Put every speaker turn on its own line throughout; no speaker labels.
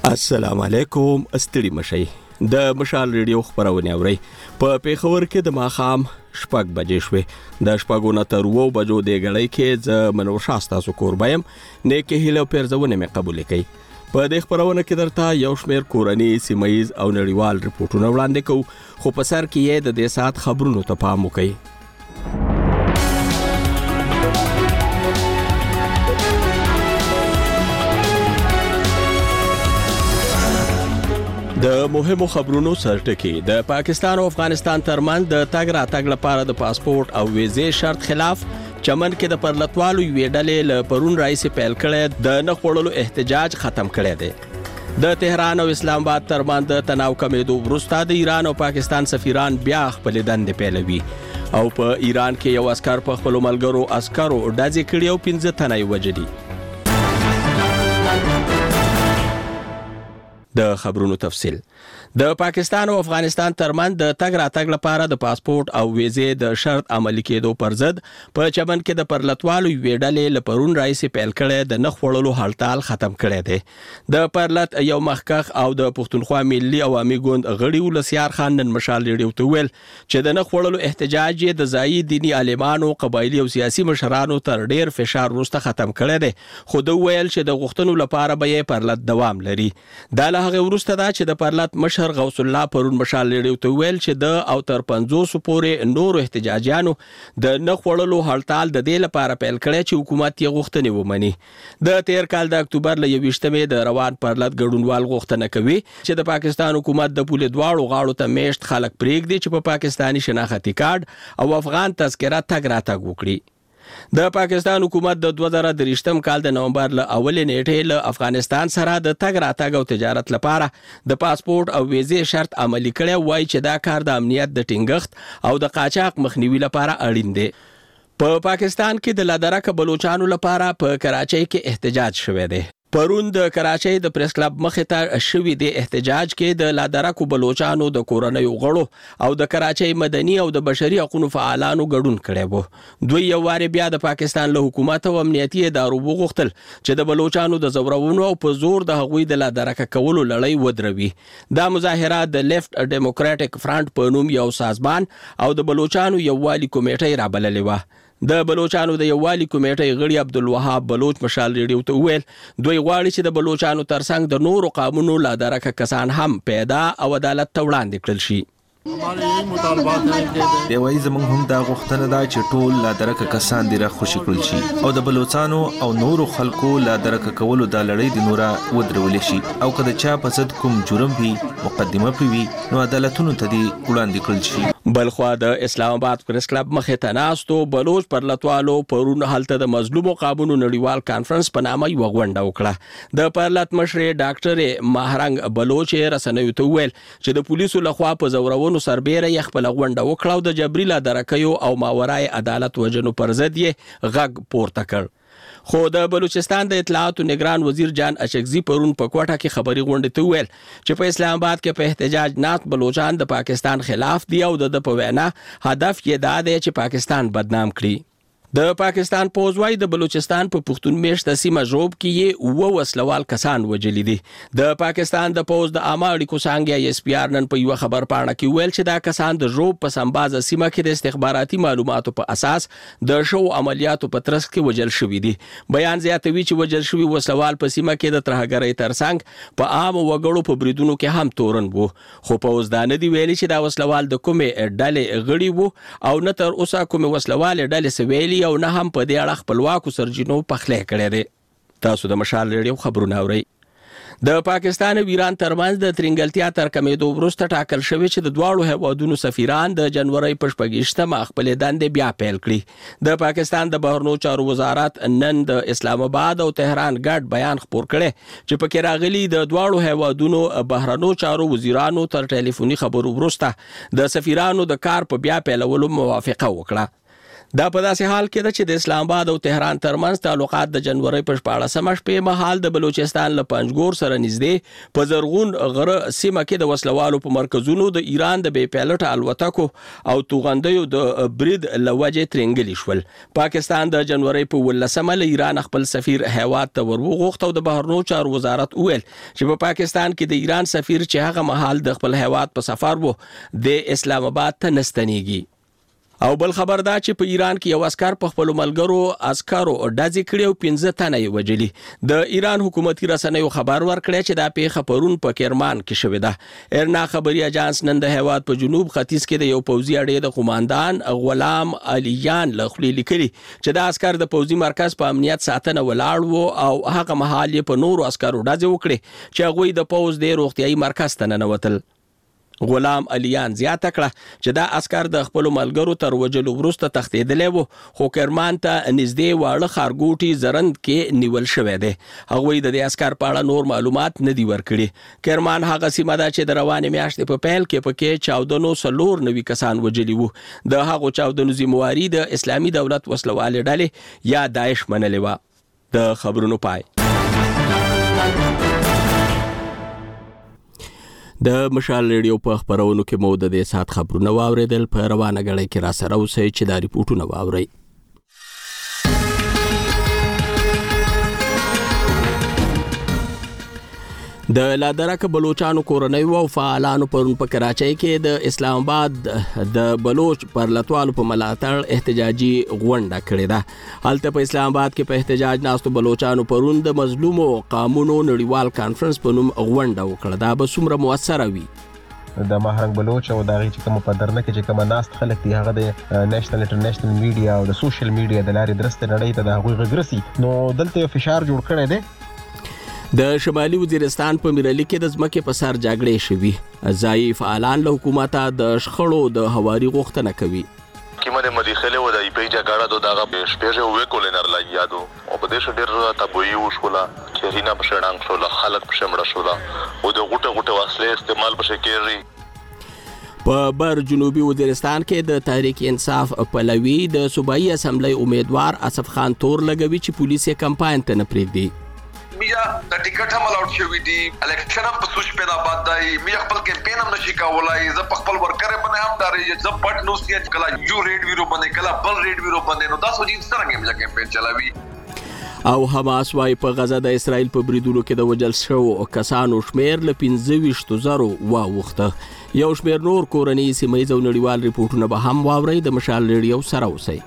السلام علیکم. استړي مشي د مشال ریډیو خبرونه اوري. په پیښور کې د ماخام شپږ بجې شوې. د شپږونه تر 2 بجو د غړۍ کې ز منو شاستا سو قربایم نه کې هله پرځونه مې قبول کړي. په دې خبرونه کې درته یو شمېر کورنۍ سیمایز او نړیوال رپورټونه وړاندې کوو، خو په سر کې یې د دې سات خبرونو ته پام وکړئ. د مهمو خبرونو سرټکی د پاکستان او افغانستان ترمنځ د تګ راتګ لپاره د پاسپورت او ویزې شرط خلاف چمن کې د پرلطوالو یوې ډلې له پرون راځي پیل کړي د نه خړلو احتجاج ختم کړي دي. د تهران او اسلام آباد ترمنځ د تناو کمیدو وروسته د ایران او پاکستان سفیران بیا خپل دندې پیلوي او په ایران کې یو عسكر په خپل ملګرو عسکرو ډزې کړي او 15 تنه وژلي. د خبرونو تفصیل د پاکستان او افغانستان ترمنځ د تګ راتګ لپاره د پاسپورت او ویزې د شرط عملي کېدو پر ضد په چمن کې د پرلطوالو یوې ډلې له پرون راځي پیل کړي د نه خړلو هړتال ختم کړي دي. د پرلط یو مخکخ او د پښتونخوا ملي عوامي ګوند غړي ولسیار خان نن مشال ریډیو ته ویل چې د نه خړلو احتجاج د ځایي دینی عالمانو، قبایلی او سیاسي مشرانو تر ډیر فشار وروسته ختم کړي دي، خو د ویل چې د غوښتنو لپاره به یې پرلط دوام لري. دا هغه وروسته دا چې د پرلط مشر غوث الله پرون مشال ریډیو ته ویل چې د او تر 500 پورې نور احتجاجیانو د نه خړلو هړتال د دې لپاره پیل کړي چې حکومت یې غوښتنې ومني. د تیر کال د اکتوبر ل 21مې د روان پرلط ګډونوال غوښتنه کوي چې د پاکستان حکومت د پوله دواړو غاړو ته میشت خلک پرېږدي چې په پاکستاني شناختی کارت او افغان تذکره تګ راتګ وکړي. د پاکستان حکومت د 2023م کال د نومبر ل اولې نیټې له افغانستان سره د تګ راتګ او تجارت لپاره د پاسپورت او ویزې شرط عملي کړي وای چې دا کار د امنیت د ټینګښت او د قاچاق مخنیوي لپاره اړین دی. په پاکستان کې د لادرکه بلوچستان لپاره په کراچۍ کې احتجاج شوه دی. پرون د کراچۍ د پریس کلب مخې ته شوی د احتجاج کې د لادرکو بلوچستانو د کورنۍ غړو او د کراچۍ مدني او د بشري حقوقو فعالانو ګډون کړي وو. دوی یو واره بیا د پاکستان له حکومت او امنیتي ادارو وغوښتل چې د بلوچستانو د زورونو او په زور د هغوی د لادرکه کولو لړۍ ودروي. دا مظاهرات د لیفت ډیموکراټک فرانت په نوم یو سازمان او د بلوچستانو یووالي کمیټې رابللې و. د بلوچستانو د یووالي کمیټې غړي عبدالوهاب بلوچ مشال ریډیو ته ویل دوی غواړي چې د بلوچستانو ترڅنګ د نورو قانونو لادرکه کسان هم پیدا او عدالت ته وړاندې کړل شي.
دی وایي زموږ هم دا غوښتنه ده چې ټول لادرکه کسان دې راخوشي کړل شي او د بلوچستانو او نورو خلکو لادرکه کولو د لړۍ د نوره ودرول شي او که د چا په ضد کوم جرم وي مقدمه پوي نو عدالتونو ته دې وړاندې کړل شي.
بلخوا د اسلام آباد پریس کلب مخې ته ناستو بلوچ پرلطوالو پرون هلته د مظلومو قابونو نړیوال کانفرنس په نامه یو غونډه وکړه. د پرلط مشرې ډاکټر ماهرنګ بلوچ رسنیو ته ویل چې د پولیسو لخوا په زورونو سربېره یې خپل غونډه وکړه او د جبري لادرکیو او ماورای عدالت وجنو پر ضد یې غږ پورته کړ. خو د بلوچستان د اطلاعاتو نگران وزیر جان اشکزي پرون په کوټه کې خبري غونډه ته ویل چې په اسلام آباد کې په احتجاج نات بلوچستان د پاکستان خلاف دی او د په وینا هدف یې دا دی چې پاکستان بدنام کړي. د پاکستان پوزوای د بلوچستان په پښتون میشته سیمه ژوب کې یې و وسلوال کسان وجلی دي. د پاکستان د پوز د عامه اړیکو څنګه اس پی آر نن په یو خبر پاڼه کې ویل چې دا کسان د ژوب په سمباز سیمه کې د استخباراتي معلوماتو په اساس د شو عملیاتو په ترڅ کې وجل شوی دي. بیان زیاتوي چې وجل شوی وسلوال په سیمه کې د ترهګرۍ ترڅنګ په عام وګړو په بریدونو کې هم تورن وو، خو پوز دا نه دی ویلي چې دا وسلوال د کومې ډلې غړي وو او نه تر اوسه کومې وسلوال ډلې سویلي او نه هم په دې اړه خپلواکو سرچینو پخلی کړی دی. تاسو د مشال ریډیو خبرونه اورئ. د پاکستان او ایران ترمنځ د ترنګلتیا تر کمیدو وروسته ټاکل شوی چې د دواړو هیوادونو سفیران د جنوري په 28مه خپل دندې بیا پیل کړي. د پاکستان د بهرنیو چارو وزارت نن د اسلام آباد او تهران ګډ بیان خپور کړي چې پکې راغلي د دواړو هیوادونو بهرنیو چارو وزیرانو تر ټلیفوني خبرو وروسته د سفیرانو د کار په بیا پیلولو موافقه وکړه. دا په داسې حال کې ده چې د اسلام آباد او تهران ترمنځ تعلقات د جنوري په 14مه شپې مهال د بلوچستان له پنجګور سره نږدې په زرغون غره سیمه کې د وسلوالو په مرکزونو د ایران د بې پیلوټه الوتکو او توغندیو د برید لوجې ترنګلي شول. پاکستان د جنوري په 18مه له ایران خپل سفیر هیواد ته ورغوښت او د بهرنیو چارو وزارت وویل چې په پاکستان کې د ایران سفیر چې هغه مهال د خپل هیواد په سفر وو د اسلام آباد ته نستنیږي. او بل خبر دا چې په ایران کې یو عسكر په خپل ملګرو عسکرو ډزې کړې او 15 تنه یې وژلي. د ایران حکومتي رسنیو خبر ورکړی چې دا پیښه پرون په کرمان کې شوې ده. ارنا خبري اژانس نن د هیواد په جنوب ختیځ کې د یو پوځي اډې د قوماندان غلام علیان له خولې لیکلي چې دا عسكر د پوځي مرکز په امنیت ساتنه ولاړ وو او هغه مهال یې په نورو عسکرو ډزې وکړې چې هغوی د پوځ د روغتیايي مرکز ته ننوتل. غلام علیان زیاته کړه چې دا عسكر د خپل ملګرو تر وجلو وروسته تښتېدلی وو خو کرمان ته نږدې واړه ښارګوټي زرند کې نیول شوی دی. هغوی د دې عسكر په اړه نور معلومات نه دي ورکړي. کرمان هغه سیمه ده چې د روانې میاشتې په پیل کې پکې چاودنو 490 کسان وژلي وو. د هغو چاودنو ذمہواري د اسلامي دولت وسلوالې ډلې یا داعش منلې وه. د خبرونو پای. د مشال ریډیو په خبرونو کې مو د دې سات خبرونه واوریدل. په روانه غړې کې را سره اوسئ چې دا ریپورتونه واورئ. د لادرک بلوچستان کورنۍ او فعالانو پرون په کراچۍ کې د اسلام آباد د بلوچ پرلتوالو په ملاتړ احتجاجي غونډه کړې ده. هلته په اسلام آباد کې په احتجاج ناستو بلوچستانو پرون د مظلومو قومونو نړیوال کانفرنس په نوم غونډه وکړه. دا به څومره موثره وي؟
د مهرنګ بلوچ او دغه چې کوم په درنه کې چې کوم ناست خلک دي هغه د نېشنل انټرنیشنل میډیا او د سوشل میډیا د لارې درسته نړۍ ته د هغوی غږرسي. نو دلته یو فشار جوړ کړی دی.
د شمالي وزیرستان په میرالي کې د ځمکې په سر جګړې شوي. ځایي فعالان له حکومته د شخړو د هواري غوښتنه کوي.
کیمه مدیخله و د ایپیجا غاړه د دغه شپږه وې کولنر لا یادو او په دې شډیر تبوی وشولا کیرینا په شړنګ شو خلک په شمړه شولا او د غټه وسلې استعمال په شکري.
په بر جنوبي وزیرستان کې د تحریک انصاف پلوي د صوبایي اسمبلی امیدوار اسف خان تور لګوي چې پولیس یې کمپاین ته نه پرېږدي.
میا د ټیکټ هم الاؤډ شوی دی. الیکشن هم په سوچ پیدا باد دی. میا خپل کمپاین هم نشي کولای. ز په خپل ورکر باندې هم داري ز پټ نو سی کلا یو ریډ ویرو باندې کلا بل ریډ ویرو باندې نو تاسو دې څنګه میا کمپاین چلاوي.
او حماس وايي په غزه د اسرائیل په بریدونو کې د وجل شوو کسانو شمیر له 25,000 واوښته. یو شمیر نور کورنۍ سیمایي او نړیوال ریپورتونه به هم واوري. د مشال ریډیو سره اوسئ.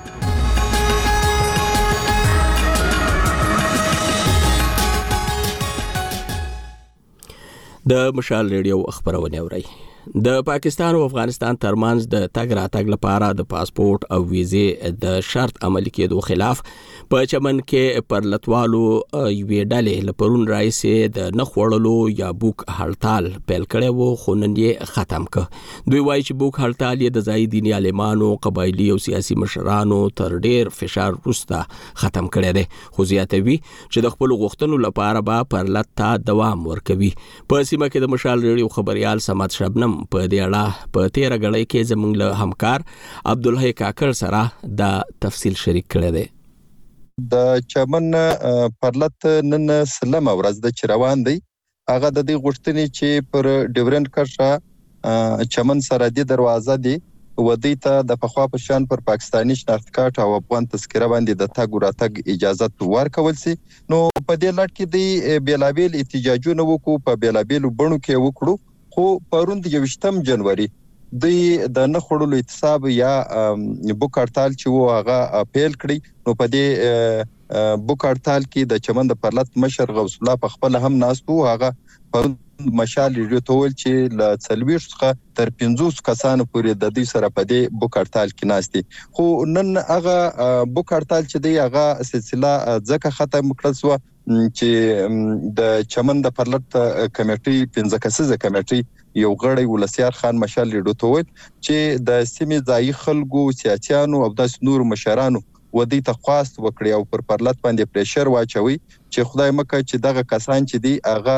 د مشال ریډیو خبرونه اورئ. د پاکستان او افغانستان ترمنځ د تګ راتګ لپاره د پاسپورت او ویزې د شرط عملي کېدو خلاف په چمن کې پرلتوالو یوې ډلې له پرون راهیسې د نه خوړلو یا بوک هړتال پیل کړی و خو نن یې ختم کړ. دوی وایي چې بوک هړتال یې د ځایي دیني عالمانو قبایلي او سیاسي مشرانو تر ډیر فشار وروسته ختم کړی دی خو زیاتوي چې د خپلو غوښتنو لپاره به پرلت ته دوام ورکوي. په سیمه کې د مشال ریډیو خبریال سمت شبنم په دې اړه په 13 غړۍ کې زموږ له همکار عبدالحی کاکړ سره دا تفصیل شریک کړی دی.
د چمن پرلت نن سلمه ورځ د روان دی. هغه د دې غوښتنې چې پر ډیورنډ کرښه چمن سرحدي دروازه دی ودی ته د پخوا په شان پر پاکستاني شناخت کارت او افغان تذکره باندې د تګ راتګ اجازه ورکول سي. نو په دې لړ کې دی بیلابیل احتجاجونه وکړو په بیلابیل بڼو کې وکړو خو پرون د 28 جنوري د نه خړلو اعتصاب یا بوک هړتال چې و هغه پیل کړی. نو په دې بوک هړتال کې د چمن د پرلت مشر غوث الله په خپل هم ناستو. هغه پرون مشال ریډیو ته ویل چې له 40 څخه تر 50 کسانو پورې د دې سره په دې بوک هړتال کې ناستي. خو نن هغه بوک هړتال چې دی هغه سلسله ځکه ختم کړل سو چې د چمن د پرلت کمیټي 15 کسیزه کمیټي یو غړی ولسیار خان مشال ریډیو ته ویل چې د سیمې ځایي خلکو سیاسيانو او د نور مشرانو ودی ته خواست وکړي او پر پرلت باندې پریشر واچوي چې خدای مکه چې دغه کسان چې دی هغه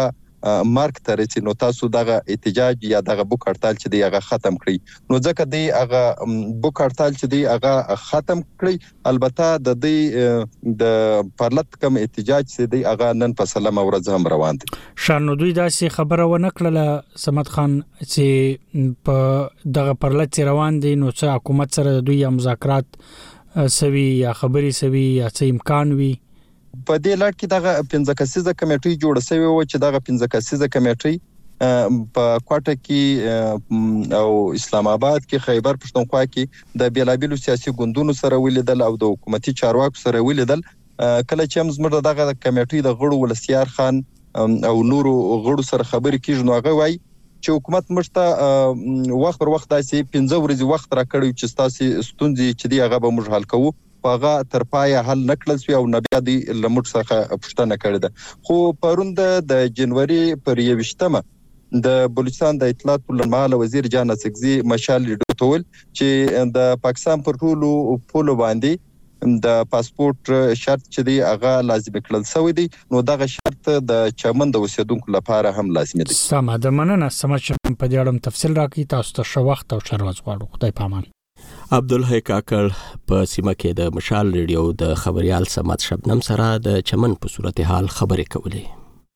مارک ته رسي نو تاسو دغه احتجاج یا دغه بوک هړتال چې دی هغه ختم کړئ نو ځکه دی هغه بوک هړتال چې دی هغه ختم کړئ البته د دې د پرلط کم احتجاج چې دی هغه نن په سلام ورځ هم روان دي
شانو دوی داسې خبره ونه کړله سمت خان چې په دغه پرلط روان دي نو چې حکومت سره دوی مذاکرات سوي یا خبري سوي یا څه امکان وي
په دې لړ کې دغه 15 کسیزه کمیټه جوړه شوې و چې دغه 15 کسیزه کمیټه په کوټه کې او اسلام آباد کې خیبر پښتونخوا کې د بیلابیلو سیاسي ګوندونو سره ولیدل او د حکومتي چارواکو سره ولیدل کله چې موږ دغه کمیټې د غړو ولسیار خان او نورو غړو سره خبرې کیږي نو هغه وایي چې حکومت مشته وخت پر وخت داسې 15 ورځې وخت راکړی چې تاسو ستونزې چې دی هغه به موږ حل کوو هغه تر پای حل نکړل شو او نبي د لمټ څخه پښتنه کړې ده خو پروند د جنوري پر 21مه د بلوچستان د اطلاعات ولرمال وزیر جان اسکزي مشال ډوتول چې د پاکستان پر ټولو پولو باندې د پاسپورت شرط چې دی هغه لازم کړل شوی دی نو دغه شرط د چمن د اوسیدونکو لپاره هم لازمي دی
سمه ده مننه سمج په دې اړه تفصیل راکړي تاسو ته شو وخت او شروع غواړو خدای پامان
عبدالحی کاکړ په سیمه کې د مشال ریډیو د خبريال سمات شبنم سره د چمن په صورتحال خبرې کولې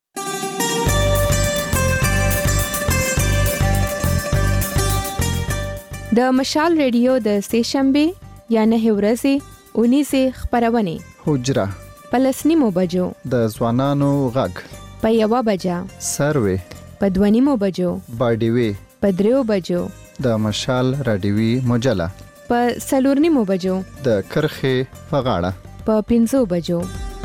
د مشال ریډیو د سهشنبه یا نه ورځې 19 خبرونه
حجره
پلسنیمو بجو
د ځوانانو غږ
په یوه بجا
سروي
په دوانیمو بجو
باډیوي
په دریو بجو
د مشال رادیوي مجله
په سلورنیمو بجو
د کرخه په غاړه
په 5 بجو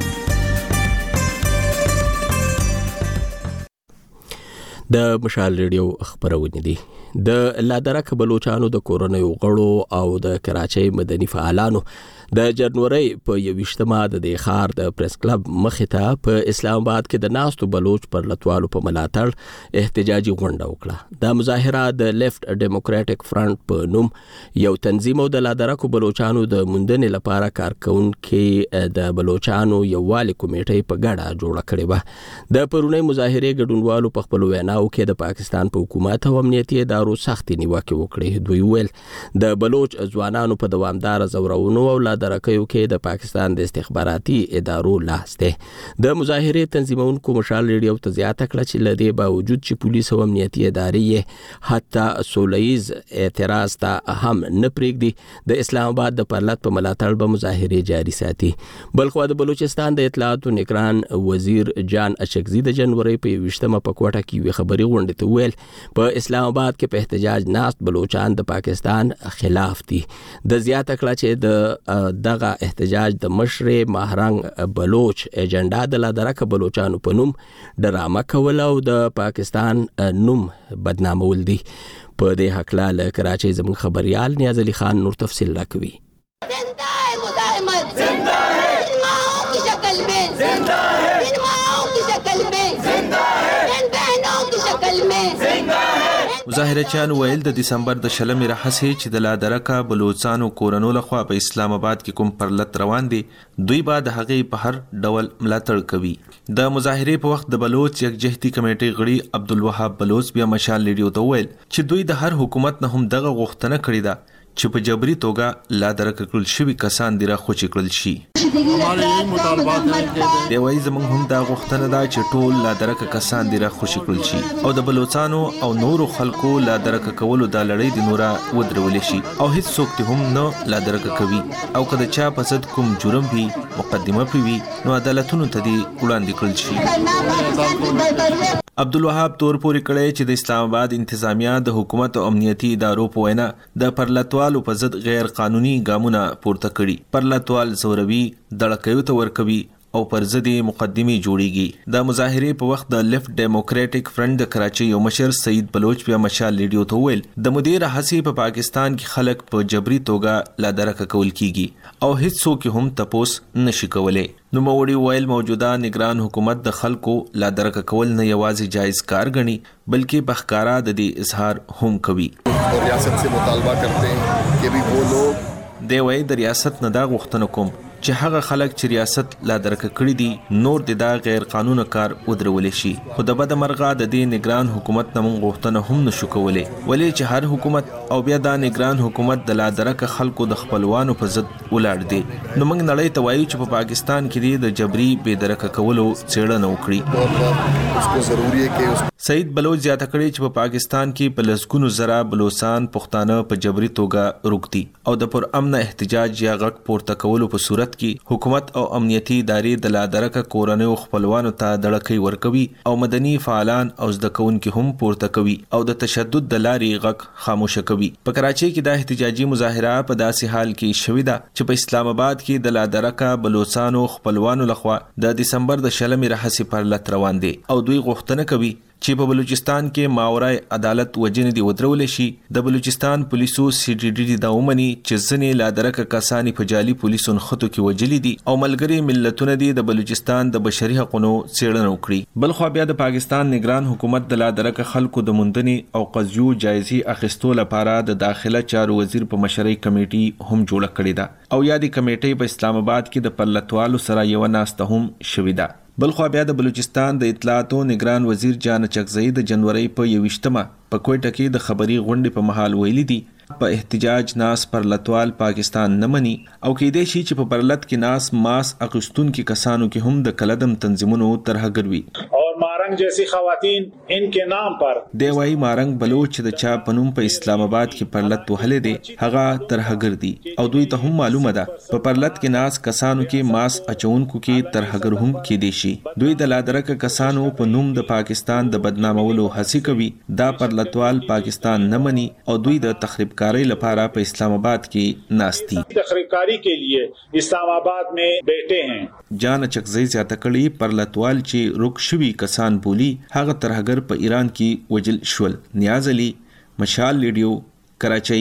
د مشال ریډیو خبرونه دي د لادرک بلوچستانو د کورونیو غړو او د کراچۍ مدني فعالانو د جنوري په 21مه د خار د پریس کلب مخې ته په اسلام آباد کې د ناستو بلوچ پر لټوالو په ملاتړ احتجاجي غونډه وکړه د مظاهره د لیفت ډیموکراټک فرنٹ په نوم یو تنظیم او د لادرک بلوچستانو د موندنې لپاره کارکونکو د بلوچستانو یووالي کمیټې په ګډه جوړه کړې و د پرونی مظاهره ګډونوالو په خپل ویناو کې د پاکستان په حکومت او امنیتي ادارو سختي نیوکه وکړې دوی ویل د بلوچ ځوانانو په دوامدار زورونو او درکیو کې د پاکستان د استخباراتي ادارو لاس ده د مظاهره تنظیمونکو مشال ریډیو ته زیاته کړه چې لدی باوجود چې پولیس او امنیتي ادارې حتی سولهیز اعتراض ته هم نه پریږدي د اسلام آباد د پرلط په ملاتړ به مظاهره جاري ساتي بلخو د بلوچستان د اطلاعات او نگران وزیر جان اشکزي د جنوري په 20مه په کوټه کې وی خبري غونډه ته ویل په اسلام آباد کې په احتجاج ناست بلوچستان د پاکستان خلاف دي د زیاته کړه چې د دغه احتجاج د مشر مهرنګ بلوچ ایجنډا د لادرک بلوچانو په نوم ډرامه کول او د پاکستان نوم بدنامول دي په دې حق له کراچۍ زموږ خبريال نیاز علي خان نور تفصیل راکوي
زنده ہے مزاحمت زندہ ہے ان ماؤں کی شکل میں زندہ ہے ان ماؤں کی شکل میں زندہ ہے ان بہنوں کی شکل میں زندہ ہے
مظاهرچیان ویل د دسمبر د شلمې راهیسې چې د لادرکه بلوچستانو کورنو لخوا په اسلام آباد کې کوم پرلط روان دي دوی بعد هغه په هر ډول ملاتړ کوي د مظاهره په وخت د بلوچ یکجهتي کمیټې غړي عبدالوهاب بلوچ بیا مشال ریډیو ته ویل چې دوی د هر حکومت نه هم دغه غوښتنه کړې ده چې په جبري توګه لادرک کړل شوی کسان دی را خوشی کړل شي دی وایي زموږ هم دا غوښتنه ده چې ټول لادرک کسان دی را خوشی کړل شي او د بلوچستانو او نورو خلکو لادرک کولو د لړۍ د نورا ودرول شي او هیڅ څوک ته هم نه لادرک کوي او کله چا په صد کوم جرم وي مقدمه پوي نو عدالتونو ته دی وړاندې کړل شي عبدالوهاب تور پورې کړی چې د اسلام آباد انتظامیه د حکومت او امنیتي ادارو په وینا د پرلطوالو په ضد غیر قانوني ګامونه پورته کړي پرلطوال زوروي دړکیو ته ورکوي او پر ضد مقدمي جوړیږي د مظاهره په وخت د لیفت ډیموکراټک فرنٹ د کراچۍ یو مشر سعید بلوچ بیا مشال ریډیو ته ویل د مدیر حسی په پاکستان کې خلک په جبري توګه لادرک کول کیږي او هیڅ څوک هم تپوس نشي کولای نو موړي ویل موجوده نگران حکومت د خلکو لادرک کول نه یوازې جایز کار غني بلکې بخکارا د دې اظهار هم کوي ریاست سے مطالبه کرتے ہیں کہ بھی وہ لوگ دی وای د ریاست نه دا غوښتنه کوم چې هغه خلک چې ریاست لا درک کړی دي نور د دا غیر قانوني کار ودرول شي. خو د بد مرغه د دې نگران حکومت نمون غوښتنه هم نشو کولای ولې چې هر حکومت او بیا دا نگران حکومت د لا درک خلکو د خپلوانو په ضد ولاړ دي. نو موږ نړۍ ته وایو چې په پاکستان کې د جبري بې درک کولو څېړنه وکړي. سعید بلوچ زیاته کړی چې په پاکستان کې په لسګونو زره بلوچستان پښتانه په جبري توګه روکدي او د پر امن احتجاج یا غږ پورته کولو په صورت کې حکومت او امنیتي ادارې د لا درک کورنۍ او خپلوانو ته دړکې ورکوي او مدني فعالان او زده کوونکي هم پورته کوي او د تشدد د لارې غږ خاموش کوي. په کراچۍ کې د احتجاجي مظاهره په داسې حال کې شوې ده چې په اسلام آباد کې د لا درک بلوچستانو خپلوانو لخوا د دسمبر د 16 راهیسې پرلط روان دي او دوی غوښتنه کوي چې په بلوچستان کې ماورای عدالت وجنې دی ودرول شي. د بلوچستان پولیسو CDD دا ومني چې ځنې لا درک کسانی په جالي پولیسو خطو کې وجلي دي او ملګری ملتونه دي د بلوچستان د بشري حقوقو څېړنه وکړي. بل خو بیا د پاکستان نگران حکومت د لا درک خلکو د موندنې او قضیو جایزي اخیستو لپاره د داخله چارو وزیر په مشرۍ کمیټي هم جوړه کړې ده او یا د کمیټې په اسلام آباد کې د پرلطوالو سره یو ناسته هم شوې ده. بل خو بیا د بلوچستان د اطلاعاتو نگران وزیر جان چکزئی د جنوري په 21مه په کوټه کې د خبري غونډې په محل ویلي دي په احتجاج ناس پرلطوال پاکستان نه مني او کېدې شي چې په پرلط کې ناس ماس اقستون کې کسانو کې هم د کلدم تنظیمونو ترهګروي
اور مارنگ جیسی خواتین ان کے نام پر
دی وای مارنگ بلوچ د چا پنوم په اسلام آباد کې پرلط وهلې دي هغه ترهګر دي او دوی ته هم معلومه ده په پرلط کې ناس کسانو کې ماس اچونکو کې ترهګر هم کېدې شي. دوی د لا درک کسانو په نوم د پاکستان د بدنامولو هڅه کوي. دا پرلطوال پاکستان نه مني او دوی د تخریب کاری لپاره په اسلام آباد کې ناستی
تخریبکاری کے لیے اسلام آباد میں بیٹھے ہیں.
جان چکزئی زیاته کړي پرلطوال چې روک شوي کسان بولی هغه ترهګر په ایران کې وجل شول. نیاز علي، مشال ریډیو، کراچۍ.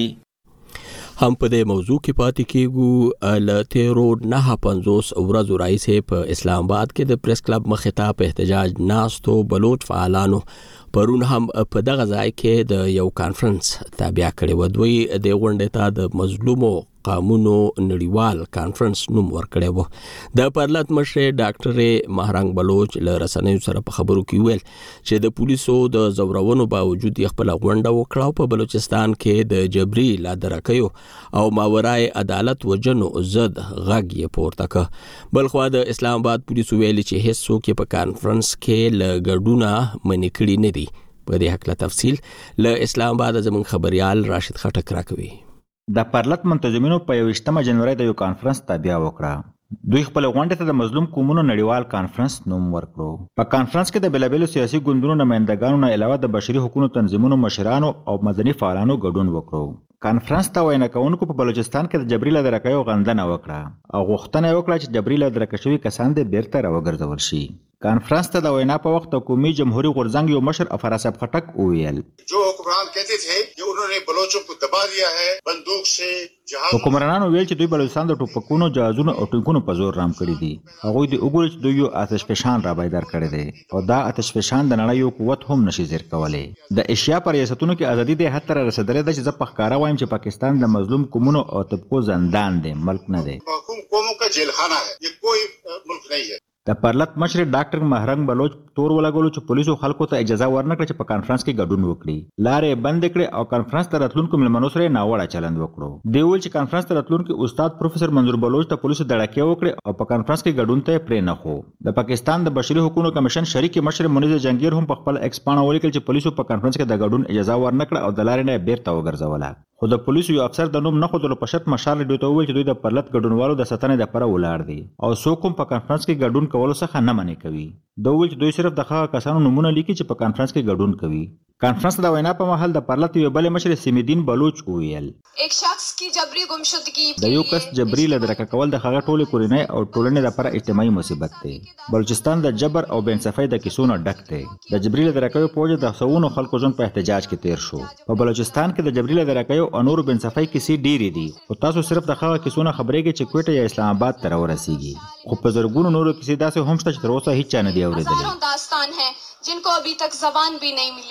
هم په دې موضوع کې پاتې کېږو. ل تیرو 950 ورځو راځي په اسلام آباد کې د پریس کلب مخې ته په احتجاج ناستو بلوچ فعالانو پرون هم په دغه ځای کې د یو کانفرنس تابع کړي و. دوی د غونډې ته د مظلومو قامونو نړیوال کانفرنس نوم ورکړی و. د پرلط مشر ډاکټر مهرنګ بلوچ له رسنیو سره په خبرو کې ویل چې د پولیسو د زورونو باوجود خپل غونډه وکړه په بلوچستان کې د جبري لا درکیو او ماورای عدالت وجنو زد غږ یې پورته کړ. بلخو د اسلام آباد پولیسو ویل چې هیڅ څوک په کانفرنس کې له ګډونه منې کړي نه دي. په دې حق له تفصیل له اسلام آباد زموږ خبريال راشد خټک راکوي.
د پرلط منتظمینو په 21 جنوري د یو کانفرنس تابع وکړه. دوی خپل غونډې ته د مظلوم قومونو نړیوال کانفرنس نوم ورکړو. په کانفرنس کې د بېلابېلو سیاسي ګوندونو نمائندګانو نه علاوه د بشري حقوقو تنظیمونو مشرانو او مدني فعالانو ګډون وکړو. کانفرنس ته وینا کوونکو په بلوچستان کې د جبري لا درکیو غندنه وکړه او غوښتنه وکړه چې جبري لا درک شوي کسان د بیرته راوګرځول شي. کانفرنس ته د وینا په وخت حکومي جمهوریت غورځنګ یو مشر افراسب خټک وویل
جو حکمران کہتے تھے کہ انہوں نے بلوچوں کو دبا دیا ہے بندوق سے.
حکمرانانو ویل چې دوی بلوچستان د ټوپکونو جهازونو او ټینکونو په زور رام کړی دي. هغوی د وګوري چې دوی یو آتش فشان را بیدار کړی دی او دا آتش فشان د نړۍ یو قوت هم نشي زیر کولی. د ایشیا پر ریاستونو کې ازادي د حد تر رسیدلې ده چې زه په ښکاره وایم چې پاکستان د مظلوم قومونو او طبقو زندان دی، ملک نه دی.
قوموں کا جیل خانہ ہے، یہ کوئی ملک نہیں ہے.
د پرلط مشر ډاکټر مهرنګ بلوچ تور ولګولو چې پولیسو خلکو ته اجازه ورنکړه چې په کانفرنس کې ګډون وکړي. لارې بند کړې او کانفرنس ته راتلونکو مېلمنو سره ناوړه چلند وکړو. دی ویل چې کانفرنس ته راتلونکي استاد پروفیسور منظور بلوچ ته پولیسو دړکې وکړې او په کانفرنس کې ګډون ته پرې نه خو. د پاکستان د بشري حقوقو کمیشن شریک مشر منیز جنگیر هم په خپل ایکس پاڼه ولیکل چې پولیسو په کانفرنس کې د ګډون اجازه ورنکړه او د لارې نه بیرته وګرځوله. خو د پولیسو یو افسر د نوم نه ښودلو په شرط مشال ریډیو ته وویل چې دوی د پرلط ګډونوالو د ساتنې دپاره ولاړ دي او څوک هم په کانفرنس کې ګډون کولو څخه نه منې کوي. دا وویل چې دوی صرف د هغه کسانو نومونه لیکي چې په کانفرنس کې ګډون کوي. کانفرنس د وینا په مهال د پرلط یو بل مشر سیمدین بلوچ وویل
ایک شخص کی جبری گمشدگی
د یو کس جبري له درک کول د هغه ټولې کورنۍ او ټولنې لپاره اجتماعي مصیبت دی. بلوچستان د جبر او بې انصافۍ د کیسو نه ډک دی. د جبري له درکیو په وجه د سوونو خلکو ژوند په احتجاج کې تیر شو. په بلوچستان کې د جبري له درکیو او نورو بې انصافۍ کیسې ډېرې دي او تاسو صرف د هغه کیسو نه خبرېږئ چې کوټه یا اسلام آباد ته راورسیږي. خو په زرګونو نورو کیسې داسې هم شته چې تر اوسه هیچا نه دي اورېدلې.
داستان ہے جن کو ابھی تک زبان بھی نہیں ملی.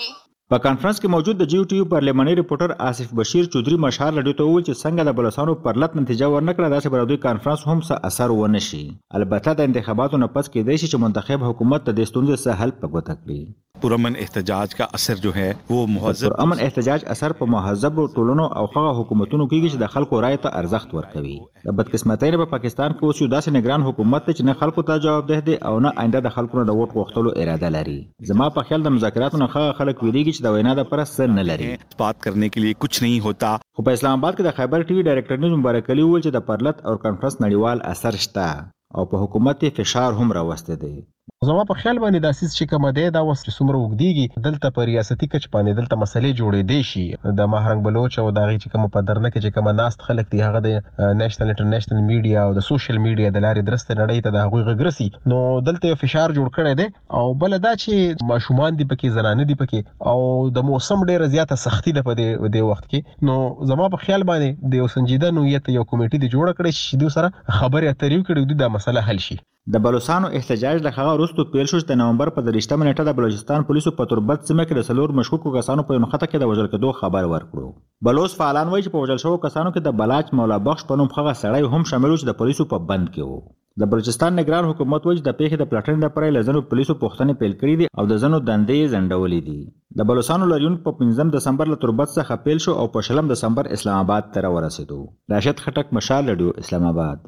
په کانفرنس کې موجود د جیو ټي یو پارلماني ریپورټر آصف بشیر چودري مشال رادیو ته وویل چې څنګه د بلوچستان پرلط نتیجه ورنکړه داسې به دوی کانفرنس هم څه اثر ونه شي. البته د انتخاباتو نه پس کېدای شي چې منتخب حکومت د دې ستونزې څه حل په ګوته کړي.
پرامن احتجاج کا اثر جو ہے وہ مهذب
پرامن احتجاج اثر په مهذب ټولنو او هغه حکومتونو کېږي چې د خلکو رائے ته ارزښت ورکوي. د بدقسمتۍ نه په پاکستان کې اوس یو داسې نگران حکومت دی چې نه خلکو ته جوابدeh دی او نه آینده د خلکو نه د ووټ غوښتلو اراده لري. زما په خیال د مذاکراتو نه خلک ویریږي چې د وینا د پر اثر نه لري.
بات کرنے کے لیے کچھ نہیں ہوتا.
خو په اسلام آباد کې د خیبر ټي وي ډایرکټر نیوز مبارک علي وویل چې د پرلط او کانفرنس نړیوال اثر شته او په حکومت فشار هم راوسته دی.
زما په خیال باندې د اساس چې کومه دی دا وس څومره وګديږي دلته په ریاستي کچ باندې دلته مسلې جوړې دي شي د ماهرنګ بلوچ او دغه چې کوم په درنه کې چې کوم ناست خلک دي هغه د نېشنل انټرنیشنل میډیا او د سوشل میډیا د لارې درسته نړۍ ته د هغوی غږرسي نو دلته یو فشار جوړ کړی دی او بل دا چې ماشومان دي پکې زنانه دي پکې او د موسم ډیره زیاته سختی ده په دې وخت کې نو زما په خیال باندې د یو سنجیده نوعیت یو کمیټه دی جوړ کړی چې دوی سره خبرې اترې وکړي د مسله حل شي.
د بلوچستان احتجاج د هغه وروسته پیل شو چې د نومبر په 30 نیټه د بلوچستان پولیسو په تربت سیمه کې د څلور مشکوکو کسانو په نخښه کې د وژل کېدو خبر ورکړو. بلوچ فعالان وایي چې په وژل شوو کسانو کې د بلاچ مولا بخش په نوم هغه سړی هم شامل و چې د پولیسو په بند کې و. د بلوچستان نگران حکومت وایي چې د پیښې د پلټنې لپاره لزنو پولیسو پوښتنې پیل کړې دي او د زنو دندې زندولې دي. د بلوچستان لاریون په 15 دسمبر له تربت څخه پیل شو او په 20 دسمبر اسلام آباد ته ورسېدو. راشد خټک، مشال رادیو، اسلام آباد.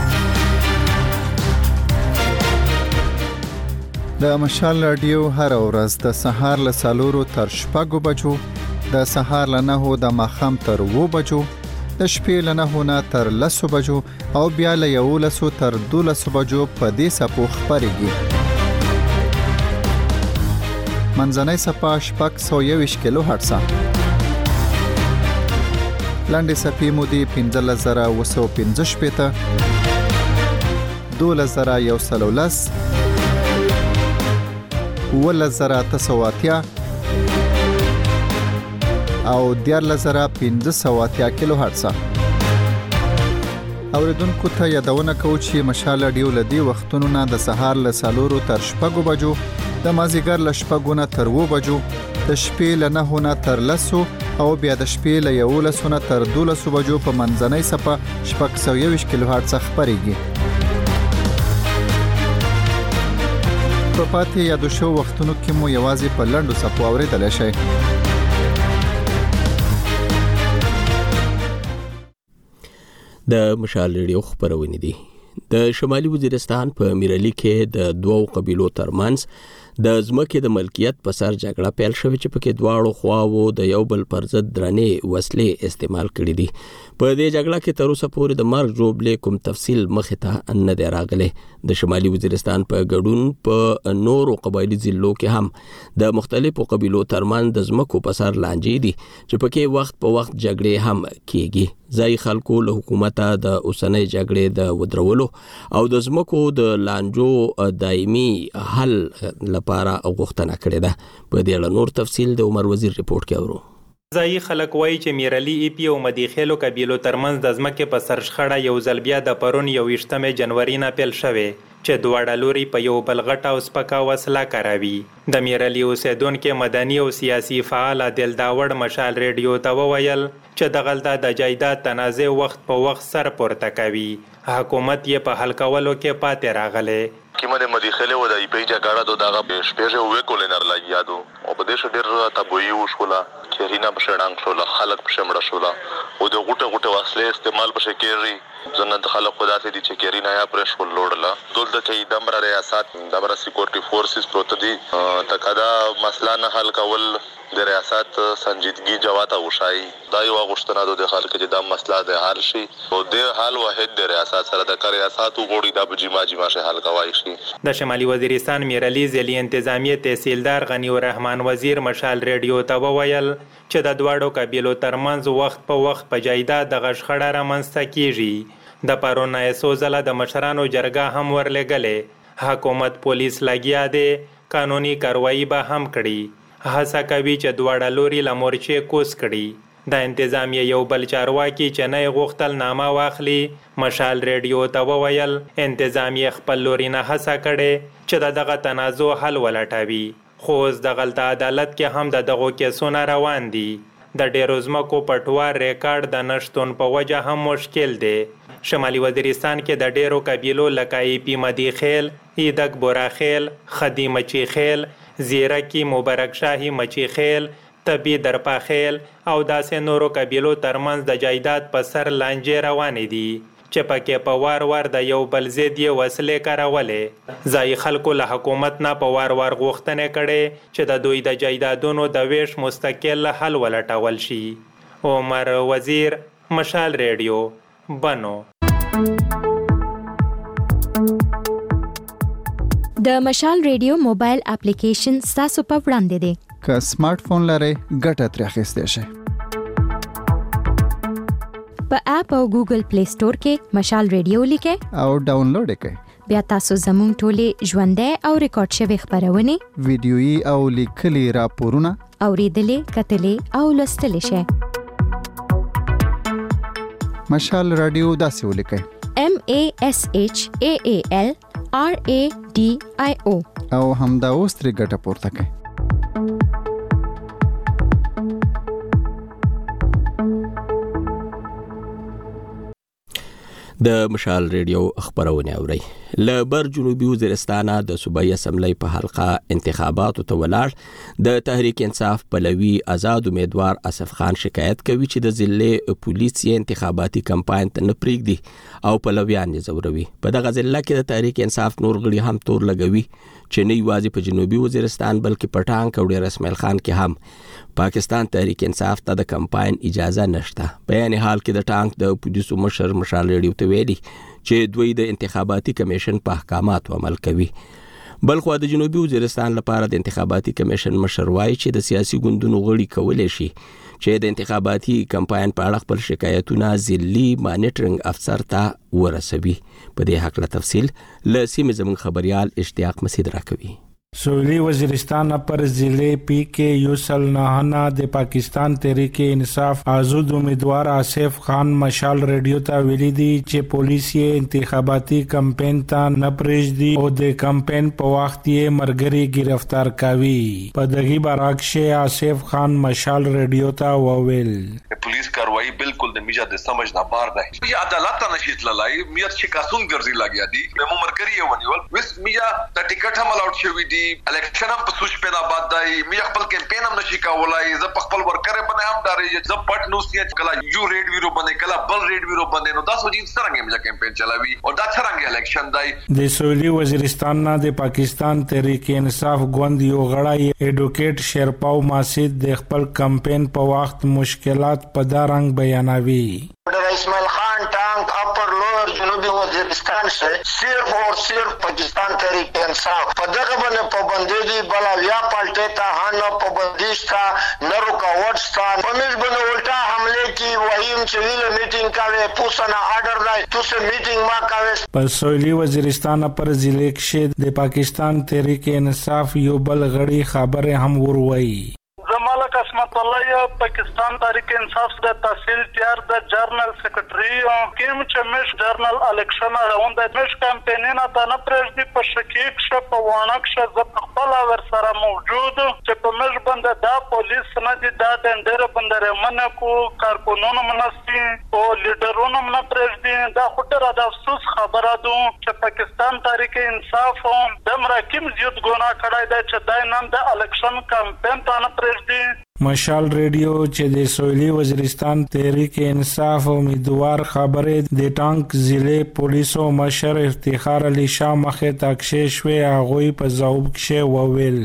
د مشال رادیو هر ورځ د سهار له 4 تر 6 بجو، د سهار له 9 د ماښام تر 2 بجو، د شپې له 9 نه تر 10 بجو او بیا له 11 تر 12 بجو په دې سپو خبرېږي. منځنۍ سپا 621 کیلو هرتز، لاندې سپې مودې 15915 12110 11980 او 14580 کیلو هرتز. اوریدونکو ته یادونه کوو چې مشال رادیو لدی وختونو نه د سهار له 4 تر 6 بجو، د مازیګر له 6 نه تر 2 بجو، د شپې له 9 نه تر 10 او بیا د شپې له 11 نه تر 12 بجو په منځنۍ سپه 621 کیلو هرتز خبرېږي. په پاتې یادو شو وختونو کې مو یوازې په لنډو سپو اورېدلی شئ.
د مشال رادیو خبرونه دي. د شمالي وزیرستان په میرعلي کې د دوو قبیلو ترمنځ د ځمکې د ملکیت په سر جګړه پیل شوې چې پکې دواړو خواوو د یو بل پر ضد درنې وسلې استعمال کړي دي. په دې جګړه کې تر اوسه پورې د مرګ ژوبلې کوم تفصیل مخې ته نه دی راغلی. د شمالي وزیرستان په ګډون په نورو قبایلي ضلعو کې هم د مختلفو قبیلو ترمنځ د ځمکو په سر لانجې دي چې پکې وخت په وخت جګړې هم کېږي. ځای خلکو له حکومته د اوسنۍ جګړې د ودرولو او د ځمکو د لانجو دایمي حل لپاره غوښتنه کړې ده. په دې اړه نور تفصیل د عمر وزیر ریپورت کې اورو.
ځایي خلک وایي چې میرعلي ایپي او مدیخیلو قبیلو ترمنځ د ځمکې په سر شخړه یو ځل بیا د پرون 21 جنوري نه پیل شوې چې دواړه لوري په یو بل غټه او سپکه وسله کاروي. د میرعلي اوسیدونکو مدني او سیاسي فعال عادل داوړ مشال رادیو ته وویل چې دغلته د جایداد تنازع وخت په وخت سر پورته کوي. حکومت یې په حل کولو کې پاتې راغلی.
کیمه د مدیخله و د ایپی جګړه د دغه شپږه وې کولنر لګیادو او په دې ډېر تبوی وشوله چې رینا په شړنګ شوله خلک په شمړه شوله او د غټه وسلې استعمال په شکرې ځنه د خلک خدا ته دي چې کرینا یا پرش ول لوړله دولت چې دمر ریاست دمر سکیورټي فورسز پروت دي تکدا مسله نه حل کول د ریاست سنجیدګي جواته وشای دا یو غوښتنه د خلک چې دا مسله د حل شي او د حل واحد د ریاست سره د ریاست وګړي د بجما شه حل کوي شي.
د شمالي وزیرستان میرعلي ضلعي انتظامیه تحصیلدار غنی الرحمن وزیر مشال رادیو ته وویل چې د دواړو قبیلو ترمنځ وخت په وخت په جایداد د غشخړه رامنځته کیږي. د پرون ایسو ځله د مشرانو جرګه هم ورلګلې. حکومت پولیس لګیا دی، قانوني کاروایی به هم کړي. هڅه کوي چې دواړه لوري له مورچې کوز کړي. د انتظامیه یو بل چارواکي چې نه غوښتل نامه واخلي مشال رادیو ته وویل انتظامیه خپل لوري نه هڅه کړي چې دغه تنازع حل ولټوي. خو اوس د غلطه عدالت کې هم د دغو کیسونه روان دي. د ډېرو ځمکو پټوار ریکارډ د نشتون په وجه هم مشکل دی. شمالي وزیرستان کې د ډېرو قبیلو لکه ایپی مدی خیل، ایدک بورا خیل، خدی مچی خیل، زیرکی مبارک شاهی مچی خیل، طبی درپا خیل او داسې نورو قبیلو ترمنځ د جایداد په سر لانجې روانې دي چې پکې په وار وار د یو بل ضد یې وسلې کارولې. ځایي خلکو له حکومت نه په وار وار غوښتنې کړې چې د دوی د جایدادونو د ویش مستقل حل ولټول شي. عمر وزیر، مشال ریډیو، بنو.
د مشال ریډیو موبایل اپلیکیشن ستاسو په وړاندې دی.
که سمارټ فون لرئ ګټه ترې اخیستی شئ.
په اپ او ګوګل پلی سٹور کې مشال ریډیو لیکئ
او ډاونلوډ کړئ.
بیا تاسو زموږ ټولې ژوندۍ او ریکارډ شوي خبرونه،
ویډیويي او لیکلي راپورونه
اوریدلې، کتلې او لوستلې شئ.
مشال رادیو داسې ولیکئ:
MASHAAL RADIO
او همدا اوس ترې ګټه پورته کړئ.
د مشال ریډیو خبرونه اوري. له بر جنوبي وزیرستان د صوبایي اسمبلی په حلقه انتخاباتو ته ولاړ د تحریک انصاف پلوي آزاد امیدوار اسف خان شکایت کوي چې د ضلع پولیس انتخاباتي کمپاین ته نه پریږدي او پلویان یې زوروي. په دغه ضلع کې د تحریک انصاف نور غړي هم تور لګوي چې نه یوازې په جنوبي وزیرستان بلکې په ټانک او ډیر اسماعیل خان کې هم پاکستان تحریک انصاف ته د کمپاین اجازه نشته. بیان حال کې د ټانک د پولیسو مشر مشال ریډیو ته ویلي چې دوی د انتخاباتي کمیشن په احکاماتو عمل کوي. بلخو د جنوبي وزیرستان لپاره د انتخاباتي کمیشن مشر وایي چې د سیاسي ګوندونو غړي کولی شي چې د انتخاباتي کمپاین په اړه خپل شکایتونه ضلعي مانیټرینګ افسر ته ورسوي. په دې حق له تفصیل له سیمې زموږ خبريال اشتیاق مسعود راکوي.
سویلی وزیرستان پر ضلع پی کے یوسل نہانا د پاکستان تحریک انصاف آزاد امیدوار آصف خان مشال ریډیو ته ویلي دي چې پولیس یې انتخاباتي کمپاین ته نه پرېږدي او د کمپاین په وخت یې مرګري گرفتار کوي. په دغه برعکس آصف خان مشال ریډیو ته وویل
پولیس کاروایی بالکل د میجا د سمجھ نه بار ده. یا عدالت ته نشي تللای میت چې کاسون ګرځي لاګیا دي مې مرګري ونیول وس میجا د ټیکټ هم الاوټ شوی دي. الیکشن هم په سوچ پیدا باد دی می خپل کمپاین هم نشي کولای. ز په خپل ورکر باندې هم داري ز پټ نو سی کلا یو ریډ ویرو باندې کلا بل ریډ ویرو باندې نو تاسو جین څنګه می کمپاین چلاوي او دا څنګه الیکشن دی.
د سویلی وزیرستان نه د پاکستان تحریک انصاف ګوند یو غړی ایډوکیټ شیرپاو ماسید د خپل کمپاین په وخت مشکلات په دارنګ بیانوي.
اسماعیل خان ٹانک اپر لوور جنوبی وزیرستان سے صرف اور صرف پاکستان تحریک انصاف پدغه باندې پابندی دی بلا یا پالټه تا هانو پابندیش تا نه رکاوټ تا پمیش باندې الټا حمله کی وحیم چویل میټینګ کاوه پوسنا آرډر دی توسه میټینګ ما کاوه.
په سویلی وزیرستان پر ضلع کې د پاکستان تحریک انصاف یو بل غړي خبره هم وروي.
زمالک اسمت الله پاکستان تحریک انصاف د تحصیل تیار د جرنل سیکریټری کیم چې مش جرنل الیکشن راوند د مش کمپاینونه ته نه پرېږدي په شکیک ش په وانک ش ز خپل ور سره موجود چې په مش باندې دا پولیس نه دي دا ډنډر باندې منه کو کارکونونو منسي او لیډرونو نه پرېږدي. دا خطر د افسوس خبره ده چې پاکستان تحریک انصاف د مراکم زیات ګناه کړای دی چې دای نن د الیکشن کمپاین ته نه پرېږدي.
مشال ریډیو چې د سویلی وزیرستان تحریک انصاف امیدوار خبره د ټانک ضلع پولیسو مشر افتخار علي شاه مخه تاکشې شوی هغه په ځواب کې وویل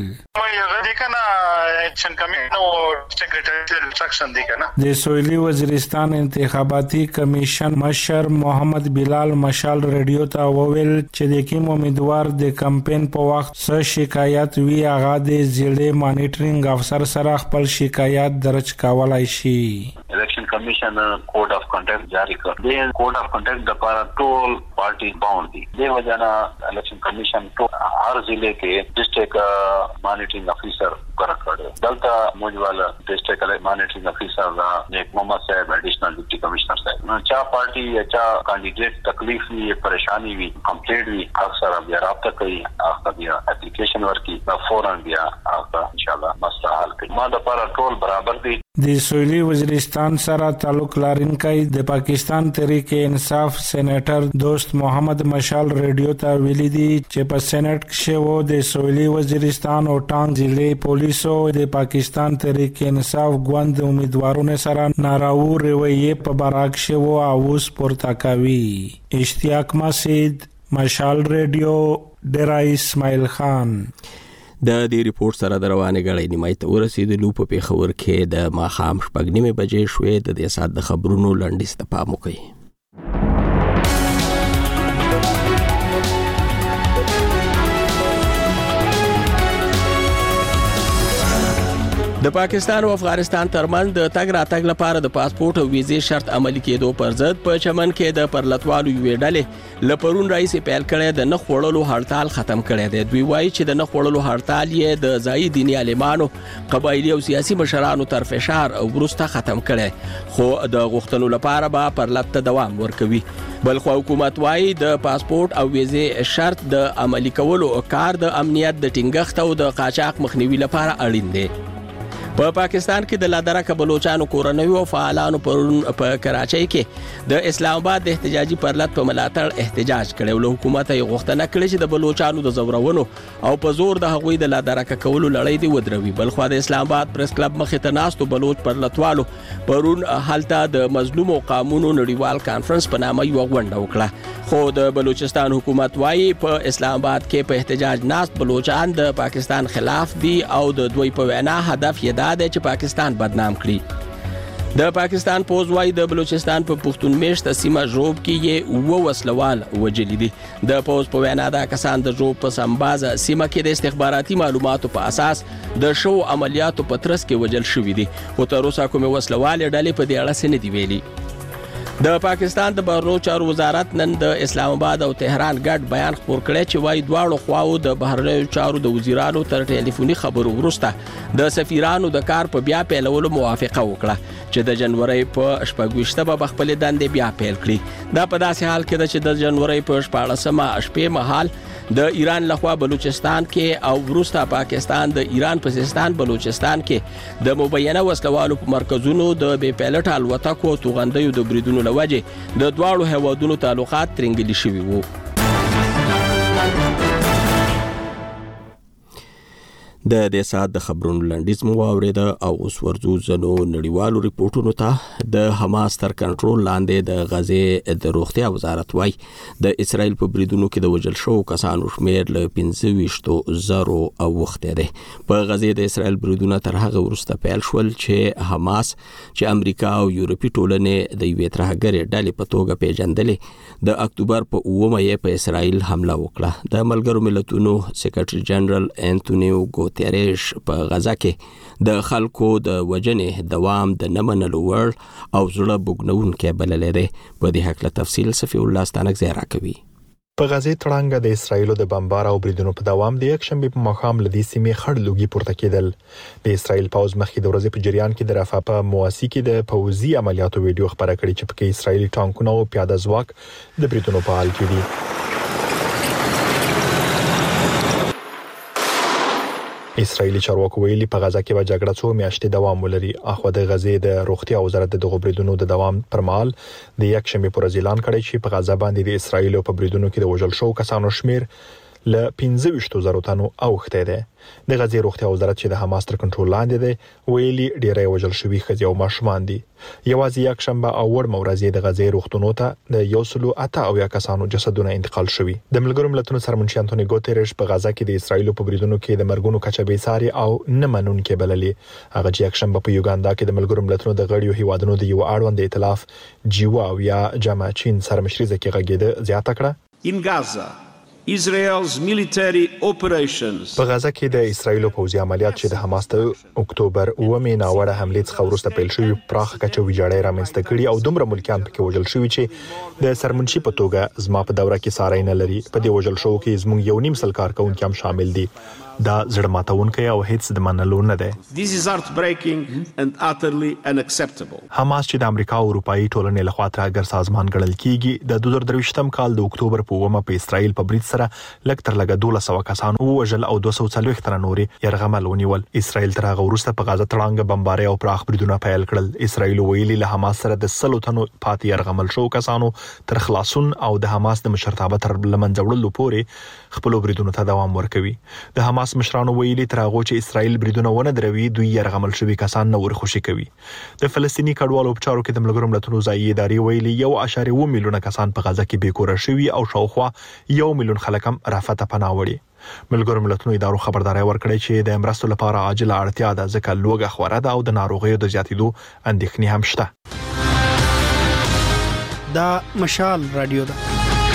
د سویلی وزیرستان انتخاباتي کمیشن مشر محمد بلال مشال ریډیو ته وویل چې د کوم امیدوار د کمپاین په وخت څه شکایت وی هغه د ضلع مانیټرینګ افسر سره خپل شکایت درج کولای شي.
الیکشن کمیشن کوډ اف کنډکټ جاری کړ. د کوډ اف کنډکټ لپاره ټول پارټي باوند دي. د وجانا الیکشن کمیشن ټول هر ضلع کې ډیسټریکټ مانیټرینګ افیسر مقرر کړ. دلته موجوال ډیسټریکټ مانیټرینګ افیسر دا نیک محمد صاحب ایډیشنل ډیپټي کمشنر صاحب. چا پارټي یا چا کینډیډیټ تکلیف وی پریشانی وی کمپلیټ وی اکثر بیا رابطه کوي هغه بیا اپلیکیشن ورکي فورن بیا هغه ان شاء الله مسله حل کوي. ما د لپاره ټول برابر دي.
د سویلي وزیرستان سره تعلق لرونکي د پاکستان تحریک انصاف سېنیټر دوست محمد مشال ریډیو ته ویلي دي چې په سېنات کې وو د سویلي وزیرستان او ټانګ ضلع پولیسو د پاکستان تحریک انصاف ګوند امیدوارونو سره ناراو رویه په براک شو او اوس پورته کوي. اشتیاق مسعود مشال ریډیو ډیرا اسماعیل خان.
د دې ریپورت سره د روانې غړې نیمای ته ورسېدلو په پیښور کې د ماښام 6:30 بجې شوې. د دې سات د خبرونو لنډیز ته پام وکړئ. د پاکستان او افغانستان ترمنځ د تګ راتګ لپاره د پاسپورت او ویزې شرط عملي کېدو پر ضد په چمن کې د پرلتوالو یوې ډلې لپرون رئیس پیل کړی د نخ وړلو هړتال ختم کړی دی. دوی وایي چې د نخ وړلو هړتال یې د ځایي دیني عالمانو، قبایلي او سیاسي مشرانو تر فشار او وروسته ختم کړی، خو د غوښتنو لپاره به پرلت ته دوام ورکوي. بلخو حکومت وایي د پاسپورت او ویزې شرط د عملي کولو کار د امنیت د ټینګښت او د قاچاق مخنیوي لپاره اړین دی. په پاکستان کې د لادرکه بلوچستان کورنوي او فعالانو په کراچۍ کې د اسلام آباد د احتجاجي پرلت په ملاتړ احتجاج کړي او له حکومت یې غوښتنه کړې چې د بلوچستانو د زورونو او په زور د هغوی د لادرکه کولو لړۍ دی ودروي. بلخو د اسلام آباد پریس کلب مخې ته ناستو بلوچ پرلتوالو پرون هلته د مظلومو قومونو نړیوال کانفرنس په نامه یو غونډه وکړه. خو د بلوچستان حکومت وایي په اسلام آباد کې په احتجاج ناست بلوچستان د پاکستان خلاف دي او د دوی په وینا هدف یې دا دی چې پاکستان بدنام کړي. د پاکستان پوز وایي د بلوچستان په پښتون میشته سیمه ژوب کې یې 9 وسلوال وجلي دي. د پوز په وینا دا کسان د ژوب په سمبازه سیمه کې د استخباراتي معلوماتو په اساس د شو عملیاتو په ترڅ کې وجل شوي دي، خو تر اوسه کومه وسلوال ډلې په دې اړه څه نه دی ویلي. د پاکستان د بهرنیو چارو وزارت نن د اسلام آباد او تهران ګډ بیان خپور کړی چې وايي دواړو خواو د بهرنیو چارو د وزیرانو تر ټلیفوني خبرو وروسته د سفیرانو د کار په بیا پیلولو موافقه وکړه چې د جنوري په 28 به خپل دندې بیا پیل کړي. دا په داسې حال کې چې د جنوري په 14 شپې مهال د ایران لخوا بلوچستان کې او وروسته پاکستان د ایران په سیستان بلوچستان کې د مبینه وسلوالو په مرکزونو د بې پیلټ الوتکو توغندیو د بریدونو لوجه د دواړو هیوادونو تعلقات ترنګلي شوي وو. د دې سات د خبرونو لنډیز مو واوریده او اوس ورځو زنو نړیوالو ریپورتونو ته. د حماس تر کنټرول لاندې د غزې د روغتیا وزارت وایي د اسرائیل په بریدونو کې د وژل شوو کسانو شمیر له 25,000 اوښتی دی. په غزې د اسرائیل بریدونه تر هغه وروسته پیل شول چې حماس چې امریکا او یورپي ټولنې د یوې ترهګرې ډلې په توګه پیژندلې د اکتوبر په 9 یې په اسرائیل حمله وکړه. د ملګرو ملتونو سیکریټري جنرال انټونیو ګوتریش په غزا کې د خلکو د وجنې دوام د نمنلو وړ او زړه بوګنونکې بللی دی. په دې هکله تفصیل صفی الله ستانک زیرا کوي.
په غزې تړانګه د اسرایلو د بمبار او بریدونو په دوام د یک شنبه په مخام لدی سیمې خړ لوګي پورته کېدل. د اسرایل پوز مخکې د ورځې په جریان کې د رفح په مواسي کې د پوزي عملیاتو ویډیو خبره کړې چې پکې اسرایلی ټانکونه او پیاده ځواک د بریدونو په حال کې دي. اسرایلی چارواکو ویلي په غزا کې به جګړه څو میاشتې دوام ولري. اخو د غزې د روغتیا وزارت د بریدونو د دوام پر مهال د یک شنبه پر ورځ اعلان کړی چې په غزا باندې د اسرایل په بریدونو کې د وژل شوو کسانو شمیر له 25,000 تنو اوښتی دی. د غزې روغتیا وزارت چې د حماس تر کنټرول لاندې دی ویلي ډیری وژل شوي ښځې او ماشومان دي. یوازې یک شنبه او ورځ مورځې د غزې روغتونو ته د 108 کسانو جسدونه انتقال شوي. د ملګرو ملتونو سرمنشي انټونی ګوتریش په غزا کې د اسرایل په بریدونو کې د مرګونو کچه به ساري او نه منونکې بللې. هغه چې یک شنبه په یوګاندا کې د ملګرو ملتونو د غړیو هیوادونو د یو اړوند ائتلاف جیوا او یا جامع چین سرمشري ځکه غږیده زیاته کړه.
In Gaza
Israel's military operations.
په غزه کې د اسرایل پوځي عملیات چې د حماس د اکتوبر 9 ناوړه حمله څخه وروسته پیل شوی پراخ کچه ویجاړی رامنځته کړي او دومره ملکیان پکې وژل شوی چې د سرمنشي په توګه زما په دوره کې ساري نه لري. په دې وژل شو کې زموږ یو نیم سل کارکونکي هم شامل دي. دا زړه ماتونکی او هیڅ د منلو نه ده.
This is heartbreaking and utterly unacceptable.
حماس چې د امریکا او اروپאי ټولنې لخوا ترهګر سازمان ګڼل کیږي د 2023م کال د اکتوبر په 9 په اسرایل په برید سره لږ تر لږه 1200 کسان وژل او 240 تر نورې يرغمل ونیول. اسرایل تر هغه وروسته په غزه تړانګ بمباري او پراخ بریدونه پیل کړل. اسرایل ویلي له حماس سره د 100 تنو پاتې يرغمل شو کسانو تر خلاصون او د حماس د مشرتابه تر لمنځه وړلو پورې خپل بریدونو ته دوام ورکوي. د حماس مشرانو ویلي تر هغه چې اسرایل بریدونه ونه دروي دوی يرغمل شوی کسان نه ورخوشي کوي. د فلسطینی کډوالو په چارو کې د ملګرو ملتونو ځایي ادارې ویلي 1.2 میلیونه کسان په غزه کې بیکوره شوي او شاوخوا 1 میلیون خلک هم رافته پناه وړي. ملګرو ملتونو ادارو خبرداري ورکړې چې د مرستو لپاره عاجله اړتیا ده ځکه لوګه خوره ده او د ناروغیو د زیاتېدو اندېښنې هم شته.
دا مشال رادیو ده.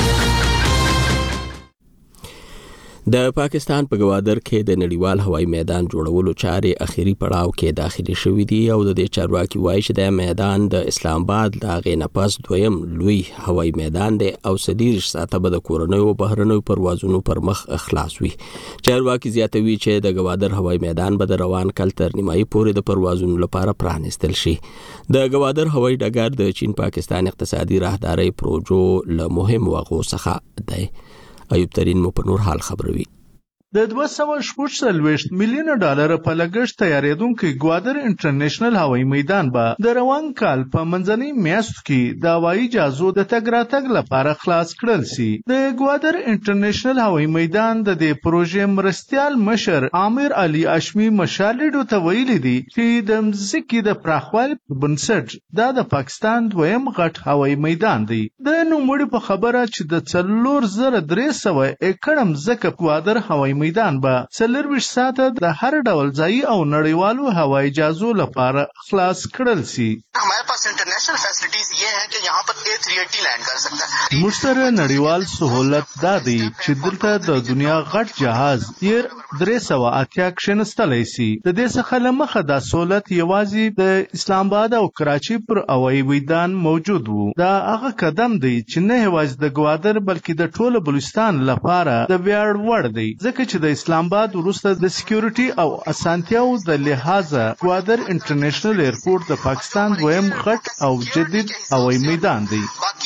د پاکستان په گوادر کې د نړیوال هوایي میدان جوړولو چارې اخیری پړاو کې داخلي شوې دي او د دې چارواکي وایي چې د میدان د اسلام آباد د غې نه پس دویم لوی هوایي میدان دی او 30 ساعته به د کورنیو او بهرنیو پروازونو پر مخ خلاص وي. چارواکي زیاتوي چې د گوادر هوایي میدان به د روان کال تر نیمایي پورې د پروازونو لپاره پرانیستل شي. د گوادر هوایي ډګر د چین پاکستان اقتصادي راهداري پروژو له مهم واغو څخه دی. ایوب ترین مو په نور حال خبروي.
د 240 میلیون ډالر په لګښت تیارېدونکو گوادر انټرنیشنل هوایي میدان به د روان کال په منځنۍ میاشتو کې د هوایي جهازو د تګ راتګ لپاره خلاص کړل شي. د گوادر انټرنیشنل هوایي میدان د دې پروژې مرستیال مشر عامر علي اشمي مشالډو ته ویلي دي چې د مځکې د پراخوالي په بنسټ دا د پاکستان دویم غټ هوایي میدان دی. د نوموړي په خبره چې د 4300 ایکړ مځکه گوادر هوایي میدان به 24 ساعته د هر ډول ځای او نړیوالو هوایي جهازو لپاره خلاص کړل شي.
हमारे पास international facilities ये हैं कि यहाँ पर A380 लैंड कर सकता है.
مشترک نړیوال سہولت دا دی چې دلته د دنیا غټ جهاز ایر 380 کښینستلی شي. د دې څخه له مخه دا سہولت یوازې د اسلام آباد او کراچي پر هوایي میدان موجود وو. دا هغه قدم دی چې نه یوازې د گوادر بلکې د ټول بلوچستان لپاره د ویاړ وړ دی ځکه چې د اسلام آباد وروسته د سکیورټي او اسانتیاو د لحاظه گوادر انټرنیشنل ایرپورټ د پاکستان دویم غټ او جدید هوایي میدان دی.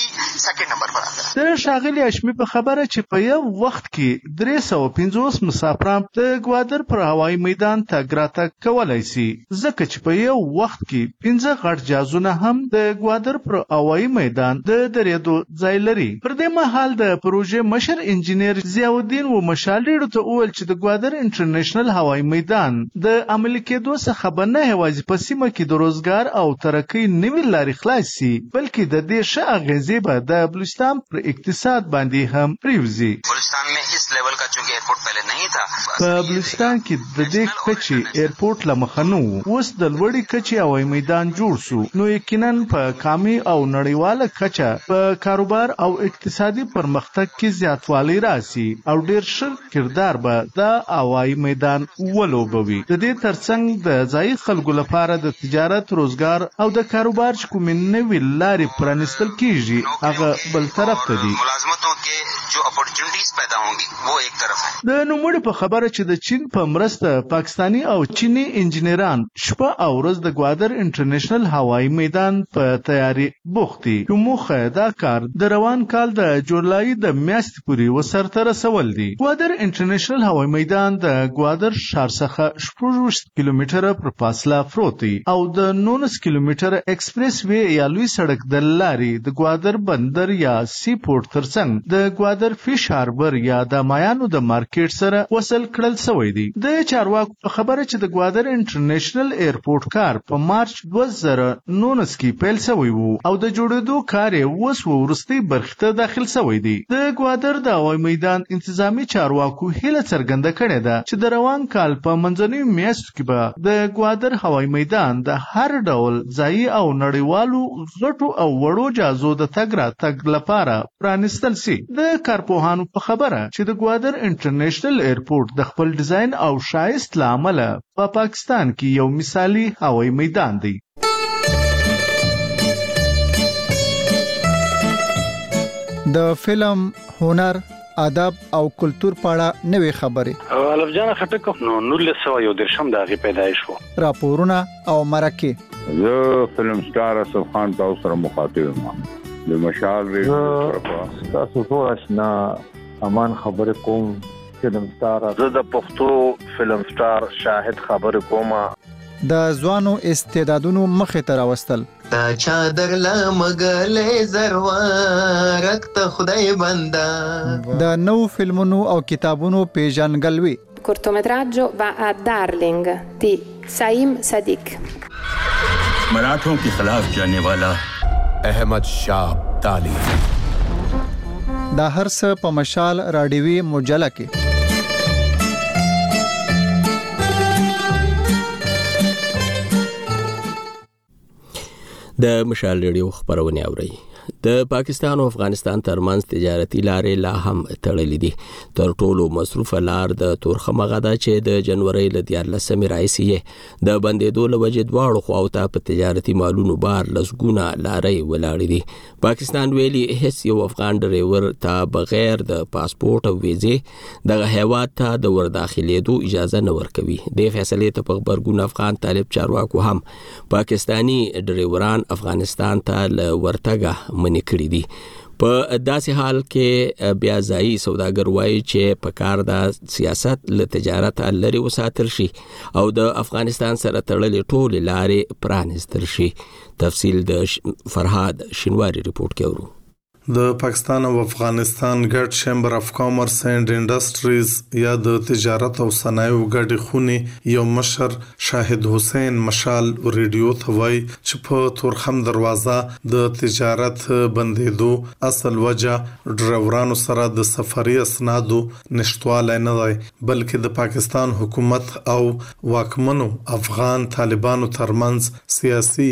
د ښاغلي اشمي په خبره چې په یو وخت کې 350 مسافران د گوادر پر هوایي میدان تګ راتګ کولی شي ځکه چې په یو وخت کې 15 غټ جهازونه هم د گوادر پر هوایي میدان د درېدو ځای لري. پر دې مهال د پروژې مشر انجینیر ضیاءالدین و مشالډو ته وویل چې د گوادر انټرنیشنل هوایي میدان د عملي کېدو څخه به نه یوازې په سیمه کې د روزګار او ترقۍ نوې لارې خلاص شي بلکې د دې ښه اغېزې به د بلوچستان پر اقتصاد باندې هم پریوزي.
بلوچستان में इस लेवल का चूंकि एयरपोर्ट पहले नहीं था.
په بلوچستان کې د دې کچې ایرپورټ لمخه نه وو. اوس د لوړې کچې هوایي میدان جوړ شو نو یقینا په قامي او نړیواله کچه په کاروبار او اقتصادي پرمختګ کې زیاتوالی راسي او ډیر ښه کردار به د هوایي میدان ولوبوي. د دې ترڅنګ د ځایي خلکو لپاره د تجارت روزګار او د کاروبار چې کومې نوې لارې پرانیستل کیږي هغه بل طرف ته دي.
मुलाजमतों के जो अपॉर्चुनिटीज पैदा होंगी वो एक तरफ है.
د نوموړي په خبره چې د چین په مرسته پاکستانی او چینی انجینران شپه او ورځ د گوادر انټرنیشنل هوایي میدان په تیاری بوخت دي. موخه دا کار د روان کال د جولای د میاشتې پورې وسرته رسول دي. گوادر انټرنیشنل هوایي میدان د گوادر ښار څخه 16 کیلومتره پر فاصله پروت دی او د 19 کیلومتره ایکسپریس وی یا لوی سړک د لارې د گوادر بندر یا سی پورټ ترڅنګ د گوادر فیش هاربر یا د مایانو د مارکیټ مارکیټ سره وصل کړل شوی دی. د چارواکو په خبره چې د ګوادر انټرنیشنل ایرپورټ کار په مارچ 2019 کې پیل شوی وو او د جوړېدو کار یې اوس وروستۍ برخې ته داخل شوی دی. د ګوادر د هوایي میدان انتظامی چارواکو هیله څرګنده کړې ده چې د روان کال په منځنیو میاشتو کې به د ګوادر هوایي میدان د هر ډول ځایي او نړیوالو غټو او وړو جهازو د تګ راتګ لپاره پرانیستل شي. د کارپوهانو په خبره چې د ګوادر انټرنیشنل ایرپورټ د خپل ډیزاین او شایست له امله په پاکستان کې یو مثالي هوایي میدان دی.
د فلم، هنر، ادب او کلچر په اړه نوې خبرې.
الف جان خټک نو 1913 د هغې پیدایش و.
راپورونه او مرکې.
زه فلم سټار اسف خان تاسو سره مخاطب یم. د مشال ریډیو تاسو ټول آشنا امان خبرې کوم. فلم سټار
زه د پښتو فلم سټار شاهد خبرې کوم.
د ځوانو استعدادونو مخې ته راوستل.
تا چادر لمګلې زروارک ته خدای بندا.
د نو فلمونو او کتابونو پیژنګلوي.
cortometraggio va a Darling di Saim Sadiq.
मराठों के खिलाफ जाने वाला अहमद शाह अब्दाली.
دا هر څه په مشال رادیوي مجله کې.
د مشال ریډیو خبرونه اوري. د پاکستان او افغانستان ترمنځ تجارتي لارې لا هم تړلې دي. تر ټولو مصروفه لار د تورخم غدا چې د جنوري ل 14 راځي د بندېدو له وجې دواړو خواو ته په تجارتي مالونو بار لسګونه لارې ولاړې دي. پاکستان ویلي هیڅ یو افغان ډریور ته بغیر د پاسپورت او ویزې دغه هیواد ته د ورداخلېدو اجازه نه ورکوي. د فیصلې ته په خبرګون افغان طالب چارواکو هم پاکستانی ډریوران افغانستان ته ل ورتګه منې کړې دي. په داسې حال کې بیا ځایي سوداګر وایي چې په کار د سیاست له تجارت لري وساتل شي او د افغانستان سره تړلې ټولې لارې پرانیستل شي. تفصیل د فرهاد شینواری رپورټ کې ورو.
د پاکستان او افغانستان ګډ چیمبر اف کامرس اینڈ انډستریز یا د تجارت او صنایعو ګډې خونې یو مشر شاهد حسین مشال ریډیو ته وایي چې په تورخم دروازه د تجارت بندېدو اصل وجه ډریورانو سره د سفري اسنادو نشټوالی نه دی بلکې د پاکستان حکومت او واکمنو افغان طالبانو ترمنځ سیاسي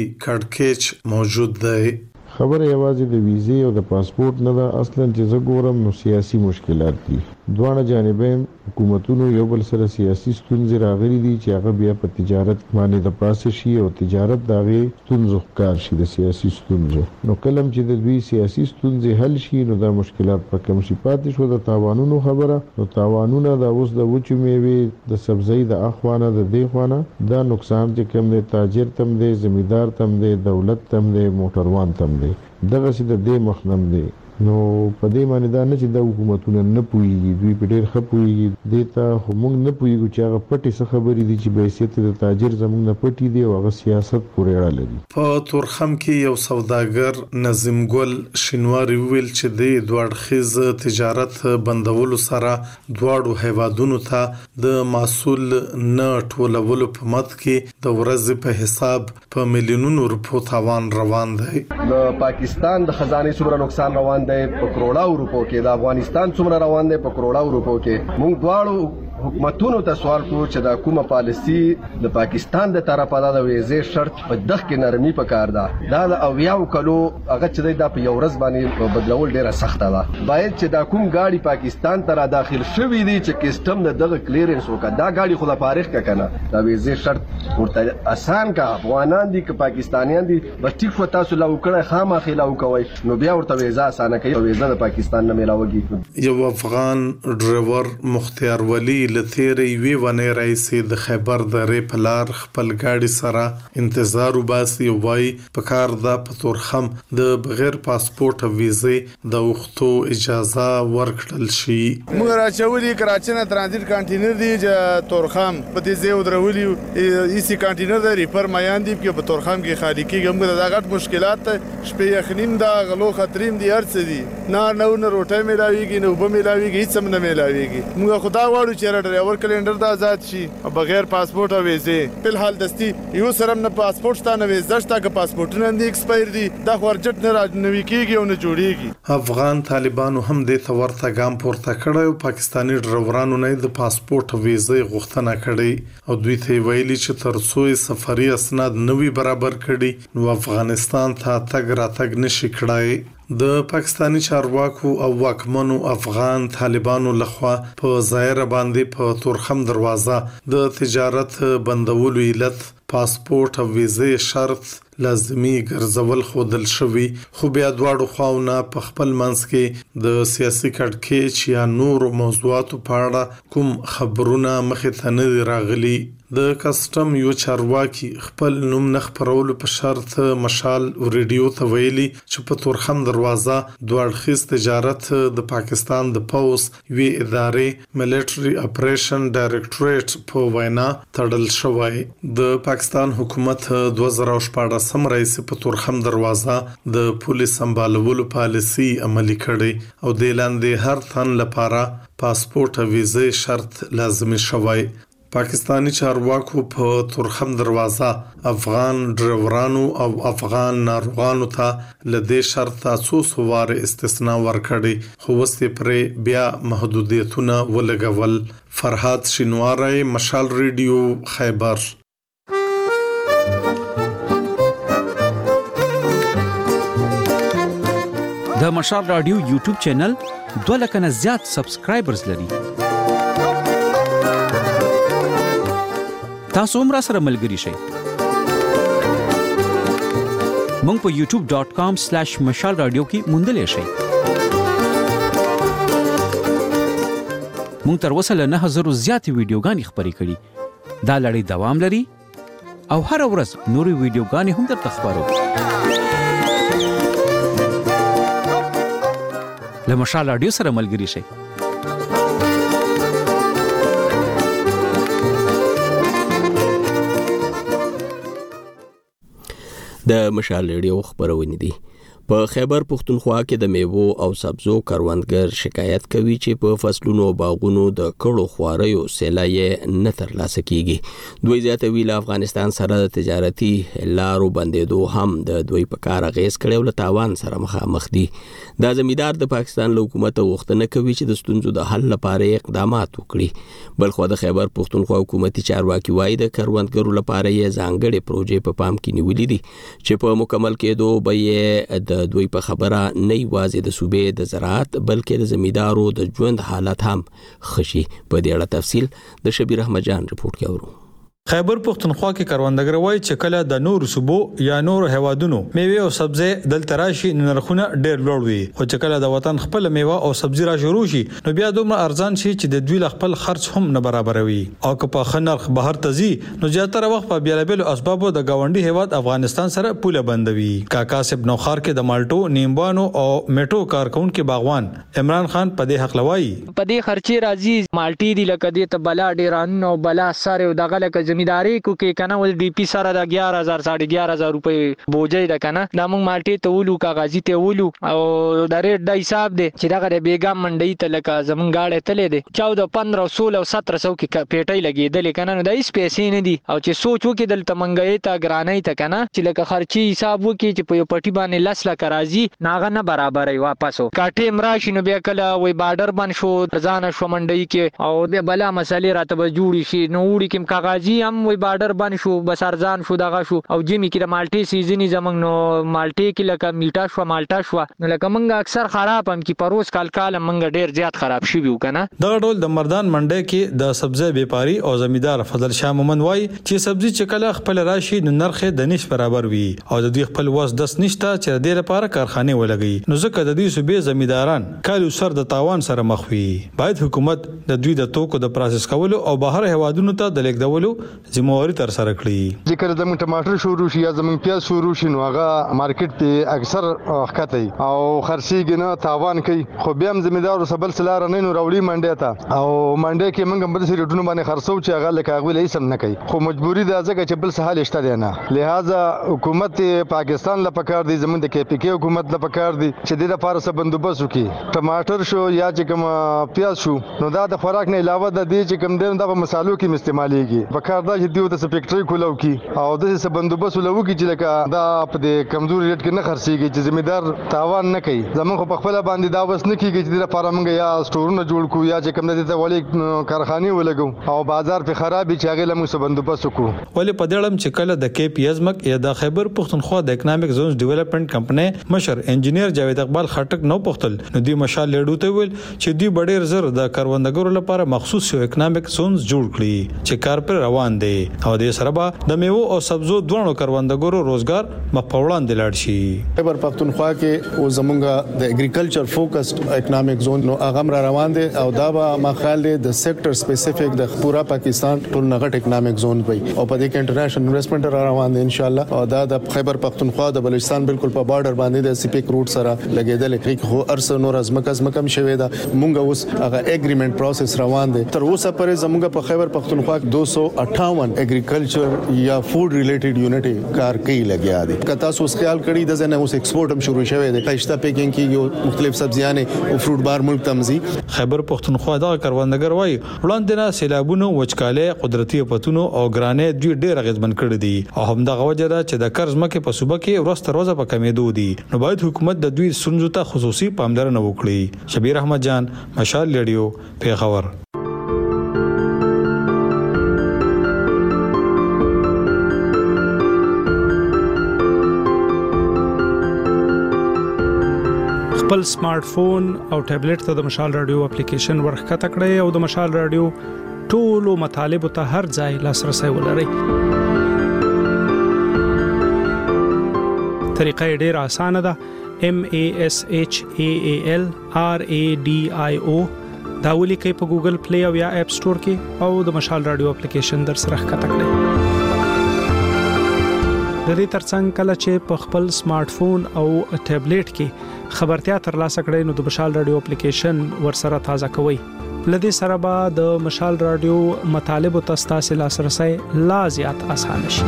کړکېچ موجود دی.
خبره یوازې د ویزې او د پاسپورت نه ده، اصلا چې زه ګورم نو سیاسي مشکلات دي. دواړه جانبین حکومتونو یو بل سره سیاسي ستونزې راغلي دي چې هغه بیا په تجارت باندې د پاسه شي او تجارت د هغې ستونزو ښکار شي د سیاسي ستونزو. نو کله چې د دوی سیاسي ستونزې حل شي نو دا مشکلات په کم شي. پاتې شو د تاوانونو خبره، نو تاوانونه د اوس د وچو میوې د سبزۍ د اخوانه د دې خوانه دا نقصان چې کم دی تاجر تم دی، زمیندار تم دی، دولت تم دی، موټروان تم دی، دغه سي د دې مخنم دی. نو په دې معنی دا نه چې د حکومتونو نه پوهیږي، دوی په ډېر ښه پوهیږي. دې ته خو موږ نه پوهیږو چې هغه پټې څه خبرې دي چې بحیثیت د تاجر زموږ نه پټې دي او هغه سیاست پورې اړه لري.
په تورخم کې یو سوداګر نظیم ګل شینواری ویل چې د دوه اړخیز تجارت بندولو سره دواړو هیوادونو ته د محصول نه ټولولو په مد کې د ورځې په حساب په میلیونونو روپو تاوان روان دی.
د پاکستان د خزانه څومره نقصان روان دی په کروڑاو روپو کې، د افغانستان څومره روان دی په کروڑاو روپو کې. موږ دواړو حکومتونو ته سوال کوو چې دا کومه پالیسی د پاکستان د طرفه د ویزې شرط په دغه کې نرمي پکار ده. دا د اویاو کلو هغه چې دی دا په یو ورځ باندې بدلول ډیره سخته ده. باید چې دا کوم گاڑی پاکستان ته را داخل شوی دی چې کسټم د دغه کلیرنس وکړه، دا گاڑی خو لا فارغ کا کنه دا ویزې شرط ورته آسان کا. افغانان دي که پاکستانیان دي بس ټیک و تاسو لا وکړه خامخې لا وکوي نو بیا ورته ویزه اسانه کوي، ویزه د پاکستان نه ملاوږي.
یو افغان ډرایور مختار ولی لثیرې وی ونه رئیس د خیبر درې په لار خپل گاډي سره انتظار وباسي او وای په کار د پتورخم د بغیر پاسپورت او ویزې د وختو اجازه ورکړل شي.
موږ راچولې کراچۍ نه ترانزیت کانټینر دی چې تورخم په دې ځای ودرولې ایسی کانټینر د ریپر میان دی په تورخم کې خالي کېږي. موږ د غټ مشکلات شپې یخنیم دا غلو خطریم دی هر څه دی نه روټۍ ملاويږي نه وب ملاويږي هیڅ هم نه ملاويږي موږ خدا غواړو چې ډرایور کلندر د آزاد شي بغیر پاسپورت او ویزه په حال دستي یو سره نه پاسپورت شته نه ویزه شته که پاسپورتونه نه ایکسپایر دي دا ورجټ نه راځنوي کیږي او نه جوړیږي
افغان طالبانو هم د تورته ګام پورته کړی او پاکستاني ډرایورانو نه د پاسپورت او ویزه غوښتنه کړې او دوی ته ویلي چې تر څو سفري اسناد نوي برابر کړي نو افغانستان ته تګ راتګ نشي کړای د پاکستانی چارواکو او واکمنو افغان طالبانو لخوا په ظاهر باندې په تورخم دروازه د تجارت بندولو علت پاسپورت او ویزه شرط لازمی ګرځول خودل شوی خو بیا دواړو خواونه په خپل منځ کې د سیاسي کډکې یا نور موضوعاتو په اړه کوم خبرونه مخې ته نه راغلي د کسټم یو چارواکي خپل نوم نه خبرولو په شرط مشال ریډیو ته ویلي چې په تورخم دروازه دوړخیز تجارت د پاکستان د پوز وی ادارې ملټري اپریشن ډایریکټوریټ په وینا تړل شوی د پاکستان حکومت 2014 رئیس په تورخم دروازه د پولیس سمبالولو پالیسي عملي کړي او د لاندې هر تن لپاره پاسپورت او ویزه شرط لازمي شوی پاکستانی چارواکو په تورخم دروازه افغان ډرایورانو او افغان ناروغانو ته لدې شرط څو سوار استثناء ورکړي خو وسته پرې بیا محدودیتونه ولګول فرحات شینواری مشال ریډیو خیبر
د مشال رادیو یوټیوب چینل 2 لک نه زیات سبسکرایبرز لري تاسو هم را سره ملګری شئ مونږ په youtube.com/مشال رادیو کې موندلې شئ مونږ تر اوسه له 9000 زیات ویډیوګانې خبرې کړې دا لړۍ دوام لري او هر ورځ نورې ویډیوګانې هم درته خبرو له مشال رادیو سره ملګری شئ
د مشال ریډیو خبرونه دي په خیبر پختونخوا کې د میوو او سبزو کروندګر شکایت کوي چې په فصلونو او باغونو د کړو خواریو سیلای نه ترلاسه کیږي دوی زیاتوي له افغانستان سره د تجارتي لارو بندیدو هم د دوی په کار غیس کړي ول تاوان سره مخامخ دي د زمیدار د پاکستان حکومت غوښتنه کوي چې د ستونزو د حل لپاره اقدامات وکړي بلخو د خیبر پختونخوا حکومتي چارواکي وایي د کروندګرو لپاره یې ځانګړي پروژې په پام کې نیولې دي چې په مکمل کېدو به د دوی په خبره نه یوازې د صوبې د زراعت بلکې د زمیدارو د ژوند حالت هم خشي په دې اړه تفصیل د شبیر احمد جان رپورت کې اورو
خیبر پختونخوا کې کروندګر وایي چې کله د نور صوبو یا نور هوادونو میوه او سبزی دلته راشي نرخونه ډېر لوړ وي خو چې کله د وطن خپل میوه او سبزی را شروع شي نو بیا دومره ارزان شي چې د دوی خپل خرج هم نه برابروي او که په خنرخ بهر تزي نو زیاتره وخت په بیلابل اسبابو د گاونډي هواد افغانستان سره پوله بندوي کاکا سب نوخار کې د مالټو نیمبانو او میټو کارکونکو باغوان عمران خان په دې حق لوي
په دې خرچي راځي مالټي دی لکه دې ته بلا ډیران او بلا سره دغه لکه زمینداری کو کې کنه ول ډي پی سره د 11000 11500 روپے بوجي ده کنه دا موږ مالټي ته ولو کاغذي ته ولو او د ریټ د حساب دی چې دغه د بیګام منډي ته لکه زمون گاډه تلې دي 14 15 16 او 1700 کې پیټي لګیدل کنه نو د هیڅ پیسې نه دي او چې سوچ وکړي دلته منګي ته ګرانۍ ته کنه چې لکه خرچي حساب وکړي چې په یو پټي باندې لس لک راځي ناغه نه برابرې واپسو کاټه امراشي نو بیا کله وای بارډر باندې شو ځان شو منډي کې او بیا بلا مسالې راته جوړی شي نو وړي کوم کاغذي هم وای بارډر باندې شو بس ارزان شو دغه شو او جمی کې د مالټي سیزنی زمنګ نو مالټي کې لکه میټا شو مالټا شو نو لکه منګه اکثر خراب هم کې پروس کال منګه ډیر زیات خراب شي وو کنه
دا ډول د مردان منډي کې د سبزی بیپاری او زمیدار فضل شاه مومن وای چې سبزی چکله خپل راشي نو نرخ د نش برابر وي او د دوی خپل وس 10 نشته چې د لپاره کارخانه ولګي نو ځکه د دې صوبې زمیداران کالو سر د تاوان سره مخ وي باید حکومت د دوی د توکو د پروسس کولو او بهر هوادونو ته د لیکدولو ذمہواری تر سره کړی.
ذکر زمون ټماټر شروع شي یا زمون پیاز شروع شي نو هغه مارکیټ ته اکثر خطي او خرڅيږي نه تاوان کوي خو بیا هم ځمېدار سبل سلار نه نو راوړي منډه ته او منډه کې موږ بل سری ډونه باندې خرڅو چې هغه لکه هغه لې سم نه کوي خو مجبوری ده ځکه چې بل سهال شته دی نه لہذا حکومت پاکستان لا پکار دی زمون د کې پی کې حکومت لا پکار دی چې د لپاره څه بندوبست وکړي. ټماټر شو یا چې کوم پیاز شو نو دا د خوراک نه علاوه د دې چې کوم دین د مسالو کې استعمالېږي پکار دا چې دیو د فیکټری کولو کې او د څه بندوبست ولو کې چې لکه دا په دې کمزوري ریټ کې نه خرڅيږي چې ذمہدار تاوان نه کوي. زمون خو په خپل باندې دا وس نه کیږي چې د لپاره موږ یا سټورونه جوړ کو یا چې کوم د ته وړي کارخانه ولګو او بازار په خرابې چې هغه لمو څه بندوبست وکړو.
ولې په دې اړه چې کله د کې پی ازمک یا د خیبر پښتونخوا د اکونومیک زونز ډیولپمنٹ کمپنی مشر انجینیر جاوید اقبال خټک نو پختل نو دی مشال لیډو ته ویل چې دی ډېر زر د کاروندګرو لپاره مخصوص یو اکونومیک زونز جوړ کړي چې کار پر روان دي او د سره به د میوه او سبزو دوه کاروندګرو روزګار مپوړان دي لاړ شي.
خیبر پختونخوا کې او زمونږه د اګریکلچر فوکسډ اکونومیک زون نو هغه را روان دي او دا به مخال دي د سېکټر سپیسیفیک د پورا پاکستان ټول نغټ اکونومیک زون وي او په دې کې انټرنیشنل انویسټمنٹ را روان دي ان شاء الله او دا د خیبر پختونخوا د بلوچستان بالکل په بارډر باندې د سپیک روټ سره لګیدل کې خو ارس نور ازمکم شوی دا مونږ اوس هغه اګریمنٹ پروسس روان دي تر اوسه پرې زمونږ په خیبر پختونخوا 258 اګریکلچر یا فود ریلیټډ یونټ کار کوي لګیا دي. کته اوس خیال کړی د زنه اوس ایکسپورټ هم شروع شوی دی پښتا پیکینګ کیږي مختلف سبزیانه او فروټ بار ملک تمزي.
خیبر پختونخوا دا کاروندګر وای وړاندې نه سیلابونو وچکاله قدرتي پتونو او ګرانې دوی ډېر غزبن کړی دي او همدغه وجه ده چې د قرض مکه په صوبه کې ورسته روزه په کمیدو دي نو باید حکومت د دوی سنجو ته خصوصي پاملرنه وکړي. شبیر احمد جان مشال ریډیو پیښور.
خپل سمارټ فون او ټابلیټ ته د مشال رادیو اپلیکیشن ورخته کړئ او د مشال رادیو ټولو مطالب ته هر ځای لاسرسي ولرئ. طریقه ډېر اسانه ده. MASHAAL RADIO دا ولیکئ په ګوګل پلی او یا اپ سٹور کې او د مشال رادیو اپلیکیشن در سره ښکته کړئ. د دې ترڅنګ کله چې په خپل سمارټ فون او ټابلیټ کې خبرتیا ترلاسه کړئ نو د مشال رادیو اپلیکیشن ورسره تازه کوئ. لدې سره به د مشال رادیو مطالب او تاسو لاسرسي لا زیات آسان شي.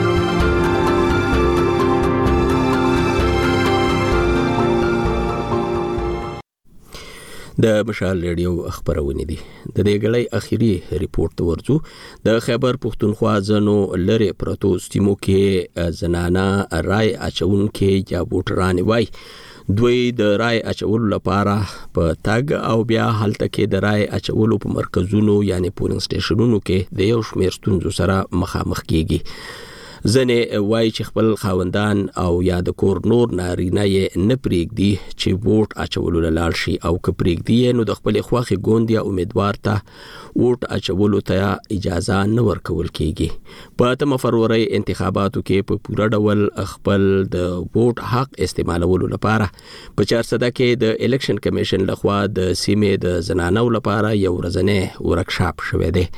د مشال ریډیو خبرونه دي. د دې غړې اخیری ریپورت ورځو د خیبر پښتونخوا ځنو لری پروتو سیمو کې زنانا رای اچون کې یا ووټران وای دوی د رای اچولو لپاره په تاګ او بیا حالت کې د رای اچولو په مرکزونو یعنی پولینګ سټیشنونو کې د یو شمېر ستونزو سره مخامخ کیږي. ځنې وای چې خپل خاوندان او یا د کور نور نارینه یې نه پرېږدي چې ووټ اچولو لاړ شي او که پرېږدي نو د خپل خوښې ګوند یا امیدوار ته ووټ اچولو ته اجازه نه ورکول کیږي. په 8 فروری انتخاباتو کې په پوره ډول خپل د ووټ حق استعمالولو لپاره په 400 کې د الیکشن کمیشن لخوا د سیمې د زنانو لپاره یو ورځنی ورکشاپ شوی دی.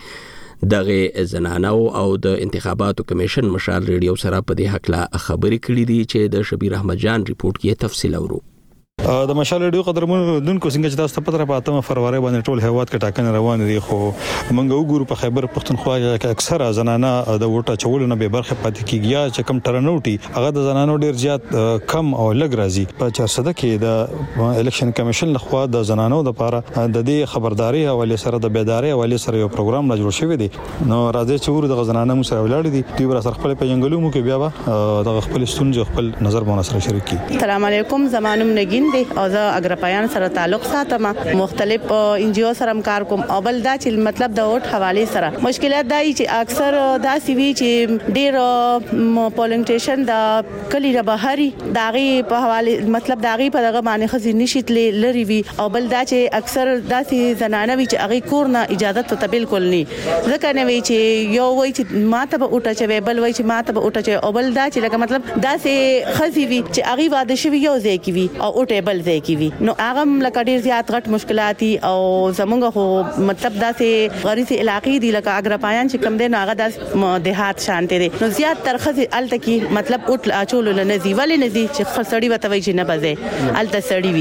دغه زنانو او د انتخاباتو کمیشن مشال ریډیو سره په دې حق لا خبرې کړې دي چې د شبیر احمد جان ریپورت کې تفصیل اورو.
د مشال ریډیو قدرمن دونکو څنګه چې تاسو په 8 فروری باندې ټول هیواد کې ټاکنې روان دي خو موږ وګورو په خیبر پښتونخوا کې اکثره زنانه د ووټ اچولو نه به برخه پاتې کیږي چې کم ټرنوټي هغه د زنانو ډیر زیات کم او لږ راځي. په 400 کې د الیکشن کمیشن لخوا د زنانو لپاره د دې خبرداري حواله سره د بیداری حواله سره یو پروګرام لا جوړ شوی دی. نو راځي چې ور د زنانو سره ولاړ دي دوی ور سره خپل پیژنګلو مو کې بیا د خپل ستونزې خپل نظر مون سره شریک کی.
السلام علیکم زمانم نگین دی او زه اګرپایان سره تعلق ساتم مختلف ان جی او سره کار کوم او بل دا چې مطلب د ووټ حواله سره مشکلات دای چې اکثر دا سی وی چې ډیر پولینګ سټیشن د کلی د بهاري داغي په حواله مطلب داغي په دغه باندې خزي نشیتلې لری وی او بل دا چې اکثر داسي زنانه وی چې هغه کور نه اجازه ته بالکل نه ځکه نه وی چې یو وی چې ماته به وټه چوي بل وی چې ماته به وټه چوي او بل دا چې لکه مطلب داسي خزي وی چې هغه واده شوی یو ځای کی وی او وټه بل ځای کې وي نو هغه لکه ډیر زیات غټ مشکلات او زمونږ خو مطلب داسې غریزي علاقې دي لکه اګرپایان چې کم دي نو هغه د دیهات شانته دي نو زیات ترخه الته کې مطلب اوټ اچول نه زی ولې نه زی چې خسړی وته وي چې نه بځه الته سړی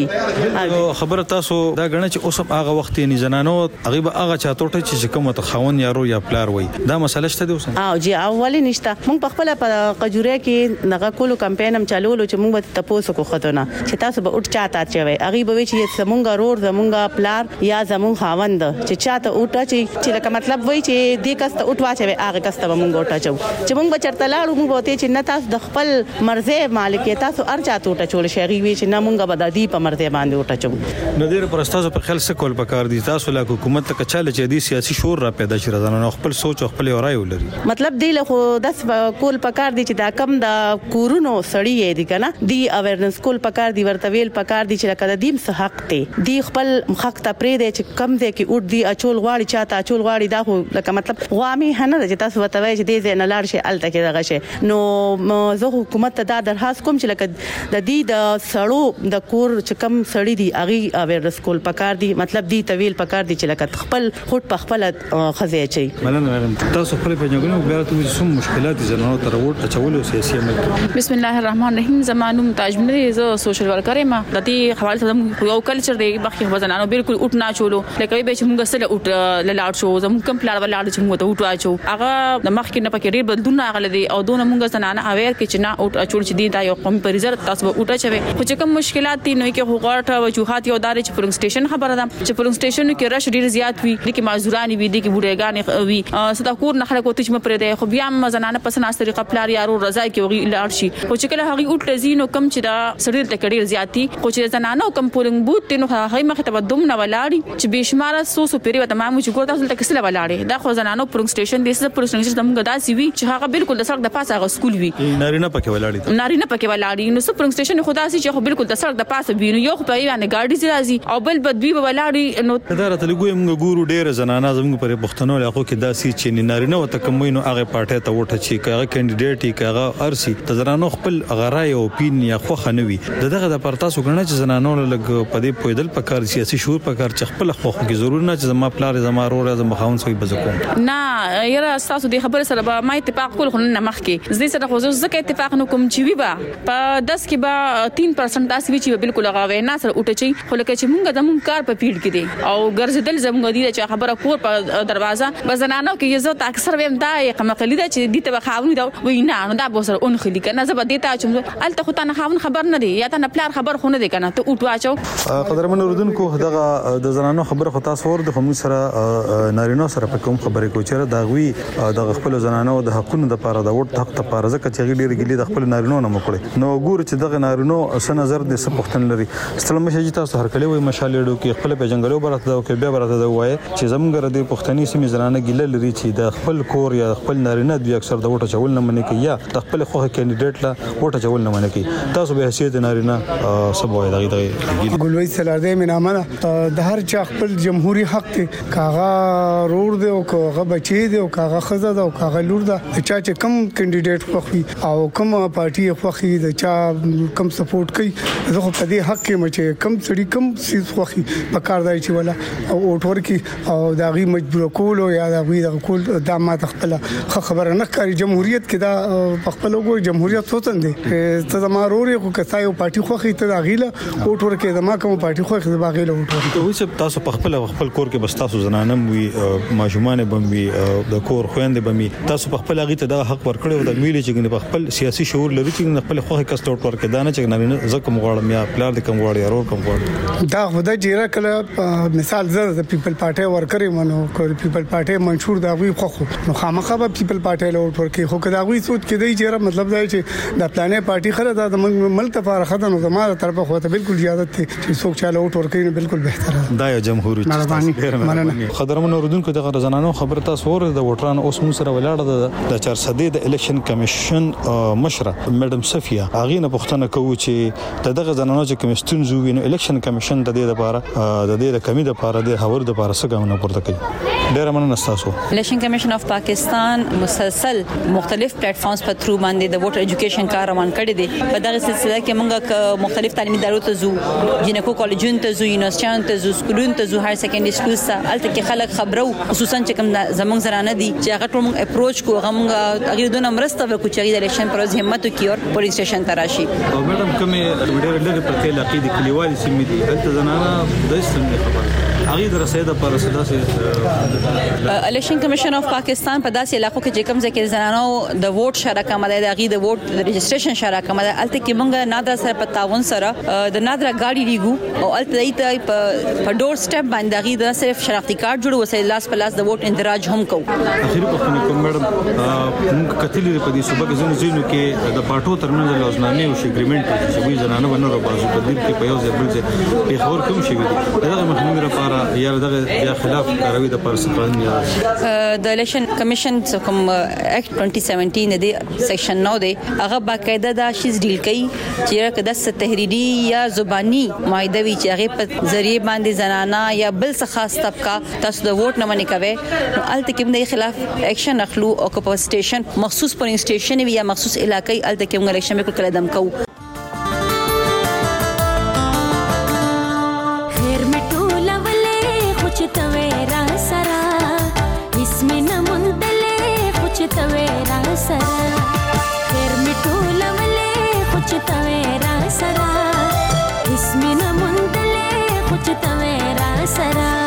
وي
خبره تاسو دا غنه چې اوس هغه وخت یې نه زنانو هغه چاټوټه چې کومه خاون یارو یا پلار وي دا مسله شته دی اوس
جی اول نشته مونږ په خپل قجوره کې دغه کولو کمپاین هم چالوولو چې مونږ ته تاسو کو خدونه چې تاسو به اوټ چاته چوي هغه به چې زمونږ رور زمونږ پلار یا زمونږ خاوند چې چاته اوټه چې لکه مطلب وای چې دې کس ته اوټ واچوي هغه کس ته مونږ اوټه چو چې مونږ به چرته لاړو مونږ ته چې نه تاسو د خپل مرزه مالک تاسو ارچا اوټه چول شي وی چې نه مونږ به د دې په مرزه باندې اوټه چو
نو ډیر پرستاسو په خیال څه کول پکار دي تاسو له حکومت ته چاله چې دي سیاسي شعور را پیدا شي راځنه خپل سوچ او خپل رائے ولري
مطلب دی له داس کول پکار دي چې دا کم د کورونو سړی یې دي کنه دی اویرنس کول پکار دي ورتویل پکار دي چې کله دیم څه حق ته دی خپل حق ته پرې دي چې کم دي کې اوټ دی اچول غواړي چاته اچول غواړي دا خو لکه مطلب غوامي هنه چې تاسو وتوي چې دې نه لاړ شي الته کې دغه شي نو زه حکومت ته دا درخواست کوم چې لکه د دې د سړو د کور چې کم سړی دی اغي اویرنس کول پکار دي مطلب دی طویل پکار دي چې لکه خپل خود په خپل خزه چي
تاسو خپل په جنګونو بیا ته سم مشکلات زنانو تر وټ اچول او سیاسي عمل
بسم الله الرحمن الرحیم زمانو تاجمنه زه سوشل ورکر ما د دې حواله سره یو کلچر دی بخي وزنانو بالکل اوټ نه چولو لکه به چې موږ سره اوټ لاړ شو زموږ کم پلار ولاړ چې موږ ته اوټ اچو هغه د مخ کې نه پکې ډیر بدلونه غل دي او دونه موږ زنانه اویر کې چې نه اوټ اچول چې دی دا یو قومي پریزر تاسو اوټ اچوي خو چې کوم مشکلات دي نو کې هوغاټ وجوهات یو دار چې پولینګ سټیشن خبره ده چې پولینګ سټیشن کې رش ډیر زیات وي د کې معذورانی وي د کې بوډېګان وي صدا کور نه خلک وته چې مپر دی خو بیا زنانه پسناس طریقه پلار یارو رضا کې وغي لاړ شي خو چې کله هغه اوټ لزینو کم چې دا سړی ته کډیر زیاتی خو چې زنانه کم پولینګ بوت نو هغه مخ ته دوم نه ولاړی چې بشمار سو پیری وته مامو چې ګور تاسو ته کسله ولاړی دا خو زنانه پولینګ سټیشن د سره پولینګ سټیشن دمګه داسي وي چې هغه بالکل د سړک د پاسه هغه سکول وي
نارینه پکې ولاړی
نو سره پولینګ سټیشن خدا سي چې بالکل د سړک د پاسه وي نو یو په یانه ګاډي راځي او بل بدوی ولاړی نو
دا راته لګوي موږ ګورو ډیر زنانه زموږ پر پښتنو علاقو کې داسي چې نارینه وته کومینو هغه پارټي ته وټه چې هغه کینډیډیټ هغه ارسي ته زنانو خپل غرای او پین یا خوخه نوي دغه د پرتاسو غنه چې زنانو لګ پدې پویدل پکار سیاسي شعور پکار چې خپل خوخه کې ضرور نه چې زما پلار زما رور زما خاون سوي بزکو
نه یره تاسو د خبر سره به ما اتفاق کول خو نه مخ کې زه سره خو زکه اتفاق نه کوم چې وی با په 10 کې با 3% تاسو وی چې بالکل هغه نه سره اوټه چي خو لکه چې مونږ د مونږ کار په پیډ کې دي او ګرځدل زموږ دي چې خبره کور په دروازه بزنانو کې عزت اکثر ویم دا یقمه قلیده چې دي ته خاون دا وینا نو دا به سره اون خلی کنه زه به دیتا چې الته خو ته خاون خبر نه دی یا ته پلار خبر خو نه دی کنه ته اوټ واچو
قدرمن اوردونکو دغه د زنانو خبره خو تاسو ور د هم سره نارینو سره په کوم خبره کو چیرې دا غوي د خپل زنانو د حقونو د پاره د وټ حق ته پاره ځکه چې ډیر ګلی د خپل نارینو نه مکړي نو ګور چې دغه نارینو سن نظر د سپختن لري ستلم شي تاسو هر کله وي مشالېډو کې خپل په جنگلو برته دا کې بیا برته دا وای چې زمونږ د پښتني سیمې زنانه ګله لري چې د خپل کور یا خپل نارینه دوی اکثر د وټه چول نه منې کوي یا د خپل خوخه کینډیډیټ لا وټه چول نه منې کوي تاسو به حیثیت نارینه سبوي دغه
ګلوي سلاردې مینامه د هر چا خپل جمهوریت حق ته کاغه رور دی او کاغه بچی دی او کاغه خزه دی او کاغه لور دی چا چې کم کینډیډیټ خوخي او کم پارټي خوخي د چا کم سپورټ کوي زه خو په دې حق کې مچ کم سړي کم سیس خوخي په کار دی چې ولا او اوټور کې او داغي مجبور کول او یا داغي د کول د ما تخپل خبره نه کوي جمهوریت کې دا خپل وګو جمهوریت سوتن دي ته زما روري خو کسای او پارټي خوخي ته داغيله اوټور کې زما کوم پارټي خوخي د باغیله اوټور
ته وڅ تاسو په خپل کور کې بس تاسو زنانم وي ماجمان بموي د کور خويندې بمي تاسو په خپل غي ته د حق ورکړو د ویلې چې په خپل سیاسي شعور لري چې خپل خوخي کس اوټور کې دانه چې نه زکم غواړم یا پلار د کم غواړي یا رور کم غواړي
دا خدای جیره کله مثال زه د پیپل پارټي ورکرې منو کول پیپل پارټي منشور دا وی خو نو خامخا به پیپل پارټي له اوټور کې خو کدا وی سوچ کې دی جیره مطلب دا چې د پلانې پارټي خره د ملک لپاره خدانو زماره طرفه خو ته بالکل اجازه ته چې څوک چاله اوټور کې بالکل بهتره
دا یو جمهوریت خدرمن اوردونکو د زنانو خبره تاسو ور د وټران اوس مون سره ولاړه د 400 د الیکشن کمیشن مشره میډم صفیه اغه نه پښتنه کوي چې دغه زنانو چې کمیشن زو ویني الیکشن کمیشن د دې لپاره د دې د کمی د لپاره د هور د لپاره څنګه نه پورته کوي ډیر مننه تاسو.
الیکشن کمیشن اف پاکستان مسلسل مختلف پلیټ فارمز په تھرو باندې د ووټر ایجوکیشن کار روان کړی دی. په دغه سلسله کې موږ مختلف تعلیمي ادارو ته ځو، جنکو کالجونو ته ځو، یونیورسيټانو ته ځو، سکولونو ته ځو، هایر سیکنډري سکولز ته. الته کې خلک خبرو خصوصا چې کوم زمونږ زنانه دي چې هغه ټول موږ اپروچ کو، هغه موږ هغه دونه مرسته وکړو چې د الیکشن پر همت وکړي او پولیس سټیشن ته راشي.
او میډم کومه ډېر لږه پرته علاقې د کلیوالي سیمې دي هلته زنانه د څنګه خبره هغه د رسیدو پر رسیداسه
الیکشن کمیشن اف پاکستان په داسې علاقو کې چې کوم ځای کې زنانو د ووټ شرکت کوي د هغه د ووټ د رجسټریشن شرکت کوي الته کې موږ نادر سره په تعاون سره د نادر غاډي لیګو او الته ایت په ډور سټپ باندې هغه د صرف شناختی کارت جوړ وسه لاس په لاس د ووټ اندراج هم کو.
اخیری پښتنه کوم میډم موږ کتلې په دې صوبه کې زینو کې د پارټو ترمنځ لازمانه او اګریمنت چې وي زنانه ونه راوځي په دې کې په یو ځای بل ځای په خبر کوم شي دي دغه مخنیمه لپاره یا دغه یا خلاف کاروي د پرسپان یا
د الیکشن کمیشن کوم اکټ 2017 دی سیکشن 9 دی هغه باقاعده دا شیز ډیل کوي چې کده تحریری یا زبانی معاهده وی چې هغه په ذریعہ باندې زنانه یا بل څه خاص طبقه تاسو د ووټ نه منې کوي نو الته کې د خلاف اکشن اخلو او په سټیشن مخصوص پولینګ سټیشن یا مخصوص علاقې الته کې موږ الیکشن به کله دم کوو.
سرا